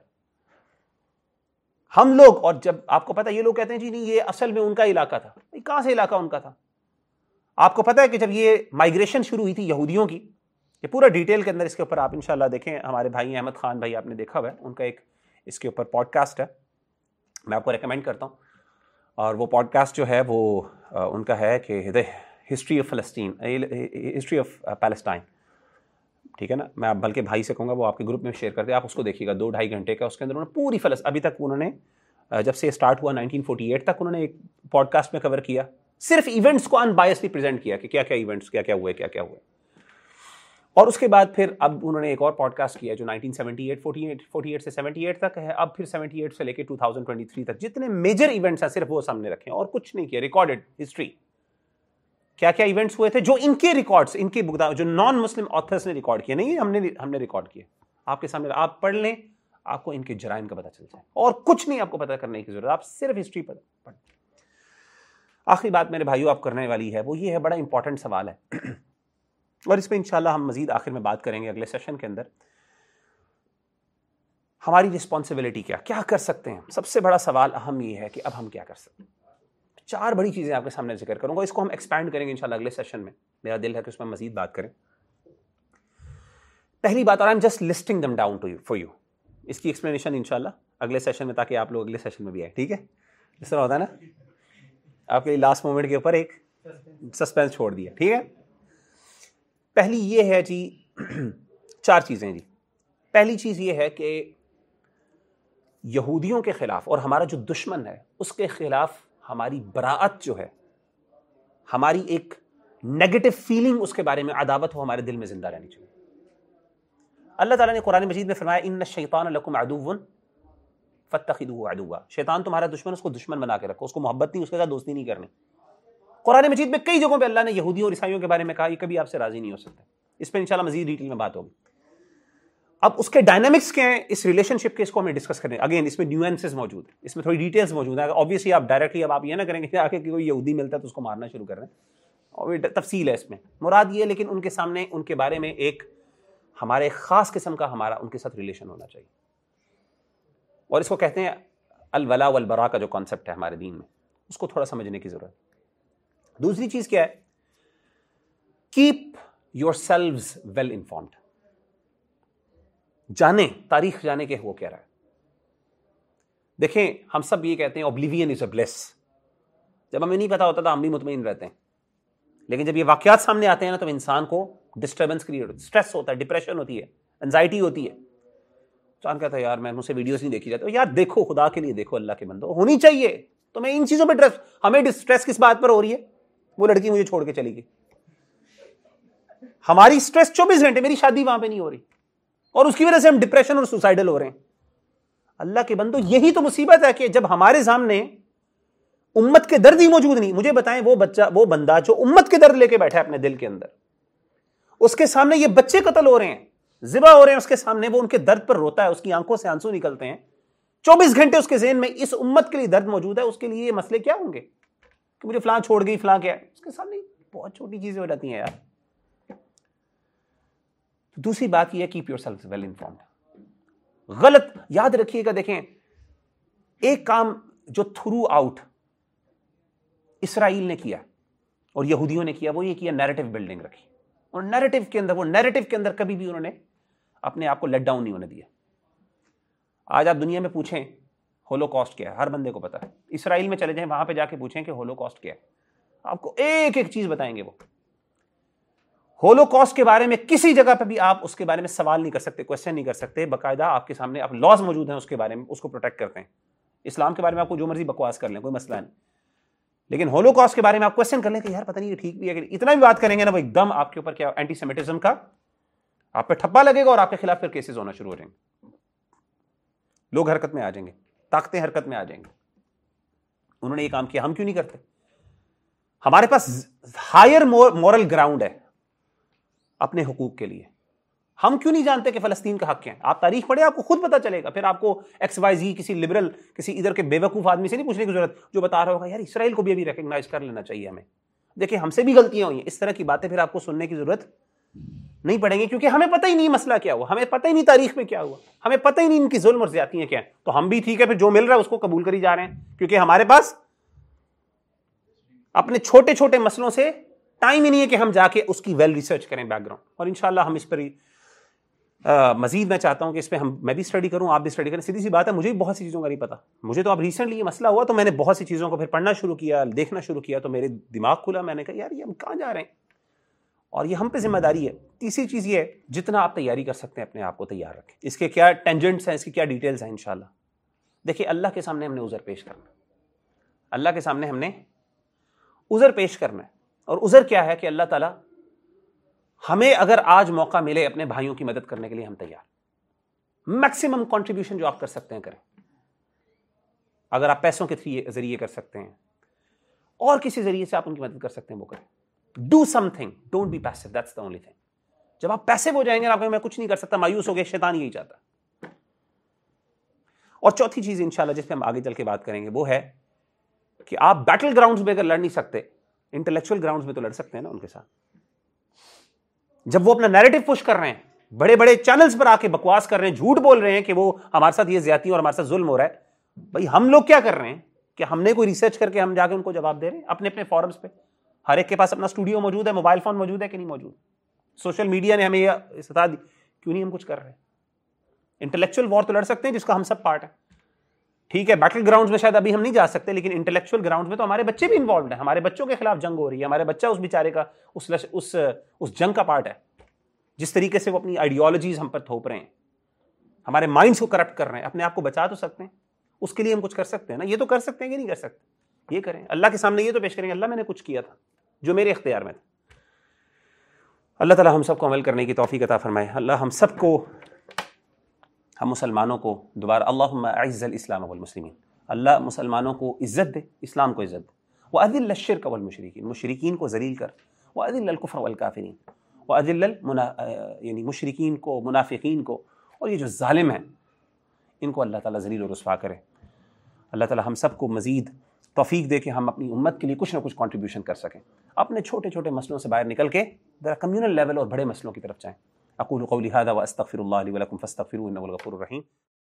ہم لوگ, اور جب آپ کو پتا یہ لوگ کہتے ہیں جی نہیں یہ اصل میں ان کا علاقہ تھا, کہاں سے علاقہ ان کا تھا؟ آپ کو پتا ہے کہ جب یہ مائگریشن شروع ہوئی تھی یہودیوں کی, یہ پورا ڈیٹیل کے اندر اس کے اوپر آپ انشاءاللہ دیکھیں, ہمارے بھائی احمد خان بھائی آپ نے دیکھا ہوا ہے, ان کا ایک اس کے اوپر پوڈ کاسٹ ہے, میں آپ کو ریکمینڈ کرتا ہوں. اور وہ پوڈ کاسٹ جو ہے وہ ان کا ہے کہ ہسٹری آف فلسطین, ہسٹری آف پیلسٹائن, ٹھیک ہے نا. میں آپ بلکہ بھائی سے کہوں گا وہ آپ کے گروپ میں شیئر کر دیں, آپ اس کو دیکھیے گا, 2-2.5 گھنٹے کا. اس کے اندر انہوں نے پوری ابھی تک انہوں نے جب سے اسٹارٹ ہوا 1948 تک انہوں نے ایک پوڈ کاسٹ میں کور کیا, صرف ایونٹس کو ان بائسلی پریزنٹ کیا کہ کیا کیا ایونٹس کیا کیا ہوئے کیا کیا ہوئے. اور اس کے بعد پھر اب انہوں نے ایک اور پوڈ کاسٹ کیا جو 1948 سے 78 تک ہے. اب پھر 78 سے لے کے 2023 تک جتنے میجر ایونٹس ہیں صرف وہ سامنے رکھے ہیں اور کچھ نہیں کیا. ریکارڈڈ ہسٹری کیا کیا ایونٹس ہوئے تھے جو ان کے ریکارڈز, ان کے جو نان مسلم آتھرز نے ریکارڈ کیے, نہیں ہم نے ریکارڈ کیے آپ کے سامنے. آپ پڑھ لیں, آپ کو ان کے جرائم کا پتہ چل جائے, اور کچھ نہیں آپ کو پتہ کرنے کی ضرورت, آپ صرف ہسٹری پڑھ. آخری بات میرے بھائیوں آپ کرنے والی ہے وہ یہ ہے, بڑا امپورٹنٹ سوال ہے اور اس پہ انشاءاللہ ہم مزید آخر میں بات کریں گے اگلے سیشن کے اندر. ہماری رسپانسبلٹی کیا کر سکتے ہیں؟ سب سے بڑا سوال اہم یہ ہے کہ اب ہم کیا کر سکتے ہیں. 4 بڑی چیزیں آپ کے سامنے ذکر کروں گا, اس کو ہم ایکسپینڈ کریں گے انشاءاللہ اگلے سیشن میں. میرا دل ہے کہ اس میں مزید بات کریں. پہلی بات, اور I am just listing them down to you for you, اس کی ایکسپلینیشن انشاءاللہ اگلے سیشن میں, تاکہ آپ لوگ اگلے سیشن میں بھی آئے, ٹھیک ہے؟ اس طرح ہوتا ہے نا, آپ کے لیے لاسٹ مومنٹ کے اوپر ایک سسپینس چھوڑ دیا, ٹھیک ہے. پہلی یہ ہے جی 4 چیزیں جی. پہلی چیز یہ ہے کہ یہودیوں کے خلاف اور ہمارا جو دشمن ہے اس کے خلاف ہماری براعت جو ہے, ہماری ایک نیگیٹو فیلنگ اس کے بارے میں, عداوت ہو ہمارے دل میں زندہ رہنی چاہیے. اللہ تعالیٰ نے قرآن مجید میں فرمایا ان الشیطان لکم عدو فاتخذوه عدوا, شیطان تمہارا دشمن, اس کو دشمن بنا کے رکھو, اس کو محبت نہیں, اس کے ساتھ دوستی نہیں کرنی. قرآن مجید میں کئی جگہوں پہ اللہ نے یہودیوں اور عیسائیوں کے بارے میں کہا یہ کبھی آپ سے راضی نہیں ہو سکتے. اس پہ انشاءاللہ مزید ڈیٹیل میں بات ہوگی. اب اس کے ڈائنامکس کیا ہیں اس ریلیشن شپ کے, اس کو ہمیں ڈسکس کریں. اگین اس میں نیوانسز موجود ہیں, اس میں تھوڑی ڈیٹیلز موجود ہیں. آبویسلی آپ ڈائریکٹلی اب آپ یہ نہ کریں گے کہ آگے کوئی یہودی ملتا ہے تو اس کو مارنا شروع کر رہے ہیں, اور تفصیل ہے اس میں. مراد یہ, لیکن ان کے سامنے ان کے بارے میں ایک ہمارے خاص قسم کا ہمارا ان کے ساتھ ریلیشن ہونا چاہیے. اور اس کو کہتے ہیں الولا والبرا کا جو کانسیپٹ ہے ہمارے دین میں, اس کو تھوڑا سمجھنے کی ضرورت. دوسری چیز کیا ہے, keep yourselves well informed. جانیں, تاریخ جانیں کہ وہ کیا رہا ہے. دیکھیں ہم سب یہ کہتے ہیں اوبلیوین از اے بلیس. جب ہمیں نہیں پتا ہوتا تو ہم بھی مطمئن رہتے ہیں, لیکن جب یہ واقعات سامنے آتے ہیں نا تو انسان کو ڈسٹربنس کریٹ ہوتی ہے, اسٹریس ہوتا ہے, ڈپریشن ہوتی ہے, انزائٹی ہوتی ہے. انسان کہتا ہے یار میں مجھ سے ویڈیوز نہیں دیکھی جاتی. یار دیکھو, خدا کے لیے دیکھو, اللہ کے بندو ہونی چاہیے. تو میں ان چیزوں پہ ہمیں اسٹریس کس بات پر ہو رہی ہے؟ وہ لڑکی مجھے چھوڑ کے چلی گئی. ہماری اسٹریس 24 گھنٹے, میری شادی وہاں پہ نہیں ہو رہی, اور اس کی وجہ سے ہم ڈپریشن اور سوسائڈل ہو رہے ہیں. اللہ کے بندو یہی تو مصیبت ہے کہ جب ہمارے سامنے امت کے درد ہی موجود نہیں. مجھے بتائیں وہ بندہ جو امت کے درد لے کے بیٹھا ہے اپنے دل کے اندر, اس کے سامنے یہ بچے قتل ہو رہے ہیں, ذبح ہو رہے ہیں, اس کے سامنے وہ ان کے درد پر روتا ہے, اس کی آنکھوں سے آنسو نکلتے ہیں. 24 گھنٹے اس کے ذہن میں اس امت کے لیے درد موجود ہے. اس کے لیے یہ مسئلے کیا ہوں گے کہ مجھے فلاں چھوڑ گئی, فلاں کیا ہے. اس کے سامنے بہت چھوٹی چیزیں ہو جاتی ہیں یار. دوسری بات یہ ہے keep yourself well informed. غلط یاد رکھیے گا, دیکھیں ایک کام جو تھرو آؤٹ اسرائیل نے کیا اور یہودیوں نے کیا, وہ یہ کیا نیریٹو بلڈنگ رکھی. اور نیریٹو کے اندر کبھی بھی انہوں نے اپنے آپ کو لیٹ ڈاؤن نہیں ہونے دیا. آج آپ دنیا میں پوچھیں ہولوکاسٹ کیا ہے, ہر بندے کو پتا ہے. اسرائیل میں چلے جائیں, وہاں پہ جا کے پوچھیں کہ ہولوکاسٹ کیا ہے, آپ کو ایک ایک چیز بتائیں گے. وہ ہولوکاسٹ کے بارے میں کسی جگہ پہ بھی آپ اس کے بارے میں سوال نہیں کر سکتے, کوشچن نہیں کر سکتے. باقاعدہ آپ کے سامنے آپ لاز موجود ہیں اس کے بارے میں, اس کو پروٹیکٹ کرتے ہیں. اسلام کے بارے میں آپ کو جو مرضی بکواس کر لیں, کوئی مسئلہ نہیں, لیکن ہولوکاسٹ کے بارے میں آپ کوشچن کر لیں کہ یار پتہ نہیں یہ ٹھیک بھی ہے. اتنا بھی بات کریں گے نا, وہ ایک دم آپ کے اوپر کیا اینٹی سیمیٹزم کا آپ پہ ٹھپا لگے گا, اور آپ کے خلاف پھر کیسز ہونا شروع ہو جائیں گے. لوگ حرکت میں آ جائیں گے, طاقتیں حرکت میں آ جائیں گے. انہوں نے یہ کام کیا, ہم کیوں نہیں کرتے؟ ہمارے پاس ہائر مورل گراؤنڈ ہے اپنے حقوق کے لیے. ہم کیوں نہیں جانتے کہ فلسطین کا حق کیا ہے؟ آپ تاریخ پڑھیں, آپ کو خود پتہ چلے گا. پھر آپ کو ایکس وائی زی کسی لبرل, کسی ادھر کے بے وقوف آدمی سے نہیں پوچھنے کی ضرورت جو بتا رہا ہوگا یار اسرائیل کو بھی ابھی ریکگنائز کر لینا چاہیے ہمیں. دیکھیں ہم سے بھی غلطیاں ہوئی ہیں. اس طرح کی باتیں پھر آپ کو سننے کی ضرورت نہیں پڑیں گی, کیونکہ ہمیں پتہ ہی نہیں مسئلہ کیا ہوا, ہمیں پتہ ہی نہیں تاریخ میں کیا ہوا, ہمیں پتہ ہی نہیں ان کی ظلم اور زیادتیاں کیا ہیں. تو ہم بھی ٹھیک ہے پھر جو مل رہا ہے اس کو قبول کری جا رہے ہیں, کیونکہ ہمارے پاس اپنے چھوٹے چھوٹے مسئلوں سے ٹائم ہی نہیں ہے کہ ہم جا کے اس کی ویل ریسرچ کریں بیک گراؤنڈ. اور انشاءاللہ ہم اس پر مزید میں چاہتا ہوں کہ اس پہ میں بھی اسٹڈی کروں, آپ بھی اسٹڈی کریں. سیدھی سی بات ہے, مجھے بھی بہت سی چیزوں کا نہیں پتا. مجھے تو اب ریسنٹلی یہ مسئلہ ہوا تو میں نے بہت سی چیزوں کو پھر پڑھنا شروع کیا, دیکھنا شروع کیا, تو میرے دماغ کھلا. میں نے کہا یار یہ ہم کہاں جا رہے ہیں, اور یہ ہم پہ ذمہ داری ہے. تیسری چیز یہ ہے, جتنا آپ تیاری کر سکتے ہیں اپنے آپ کو تیار رکھیں. اس کے کیا ٹینجنٹس ہیں, اس کی کیا ڈیٹیلز ہیں انشاءاللہ. دیکھیں اللہ کے سامنے ہم نے عذر پیش کرنا, اللہ کے سامنے ہم نے عذر پیش کرنا ہے. اور عذر کیا ہے کہ اللہ تعالیٰ ہمیں اگر آج موقع ملے اپنے بھائیوں کی مدد کرنے کے لیے, ہم تیار. میکسیمم کنٹریبیوشن جو آپ کر سکتے ہیں کریں. اگر آپ پیسوں کے ذریعے کر سکتے ہیں اور کسی ذریعے سے آپ ان کی مدد کر سکتے ہیں وہ کریں. Do something, don't be passive, that's the only thing. جب آپ پیسے ہو جائیں گے آپ کہیں میں کچھ نہیں کر سکتا, مایوس ہو گئے, شیطان یہی چاہتا ہے. اور چوتھی چیز انشاءاللہ جس پہ ہم آگے چل کے بات کریں گے وہ ہے کہ آپ بیٹل گراؤنڈز میں اگر لڑ نہیں سکتے, انٹلیکچوئل گراؤنڈز میں تو لڑ سکتے ہیں نا ان کے ساتھ. جب وہ اپنا نیریٹو پش کر رہے ہیں, بڑے بڑے چینلز پر آ کے بکواس کر رہے ہیں, جھوٹ بول رہے ہیں کہ وہ ہمارے ساتھ یہ زیادتی اور ہمارے ساتھ ظلم ہو رہا ہے, بھائی ہم لوگ کیا کر رہے ہیں کہ ہم نے کوئی ریسرچ کر کے ہم جا کے ان کو جواب دے رہے ہیں اپنے اپنے فورمز پہ. ہر ایک کے پاس اپنا اسٹوڈیو موجود ہے, موبائل فون موجود ہے کہ نہیں موجود, سوشل میڈیا نے ہمیں یہ ستا دی, کیوں نہیں ہم کچھ کر رہے ہیں؟ انٹلیکچوئل وار تو لڑ سکتے ہیں جس کا ہم سب پارٹ ہے. ٹھیک ہے بیٹل گراؤنڈز میں شاید ابھی ہم نہیں جا سکتے, لیکن انٹلیکچوئل گراؤنڈز میں تو ہمارے بچے بھی انوالوڈ ہیں. ہمارے بچوں کے خلاف جنگ ہو رہی ہے, ہمارے بچہ اس بیچارے کا اس جنگ کا پارٹ ہے. جس طریقے سے وہ اپنی آئیڈیالوجیز ہم پر تھوپ رہے ہیں, ہمارے مائنڈز کو کرپٹ کر رہے ہیں, اپنے آپ کو بچا تو سکتے ہیں, اس کے لیے ہم کچھ کر سکتے ہیں نا. یہ تو کر سکتے ہیں کہ نہیں کر سکتے, یہ کریں. اللہ کے سامنے یہ تو پیش کریں گے اللہ میں نے کچھ کیا تھا جو میرے اختیار میں تھا. اللہ تعالیٰ ہم سب کو عمل کرنے کی توفیق عطا فرمائے. اللہ ہم سب کو, ہم مسلمانوں کو دوبارہ اللہم اعز الاسلام والمسلمین, اللہ مسلمانوں کو عزت دے, اسلام کو عزت دے. وأذل الشرک والمشرکین, مشرکین کو ذلیل کر. وأذل الکفر والکافرین, وأذل یعنی مشرکین کو, منافقین کو, اور یہ جو ظالم ہیں ان کو اللہ تعالیٰ ذلیل و رسوا کرے. اللہ تعالیٰ ہم سب کو مزید توفیق دے کہ ہم اپنی امت کے لیے کچھ نہ کچھ کنٹریبیوشن کر سکیں, اپنے چھوٹے چھوٹے مسئلوں سے باہر نکل کے ذرا کمیونل لیول اور بڑے مسئلوں کی طرف جائیں. اقول قولی ھذا واستغفر اللہ لی ولکم فاستغفروہ انہ هو الغفور الرحیم.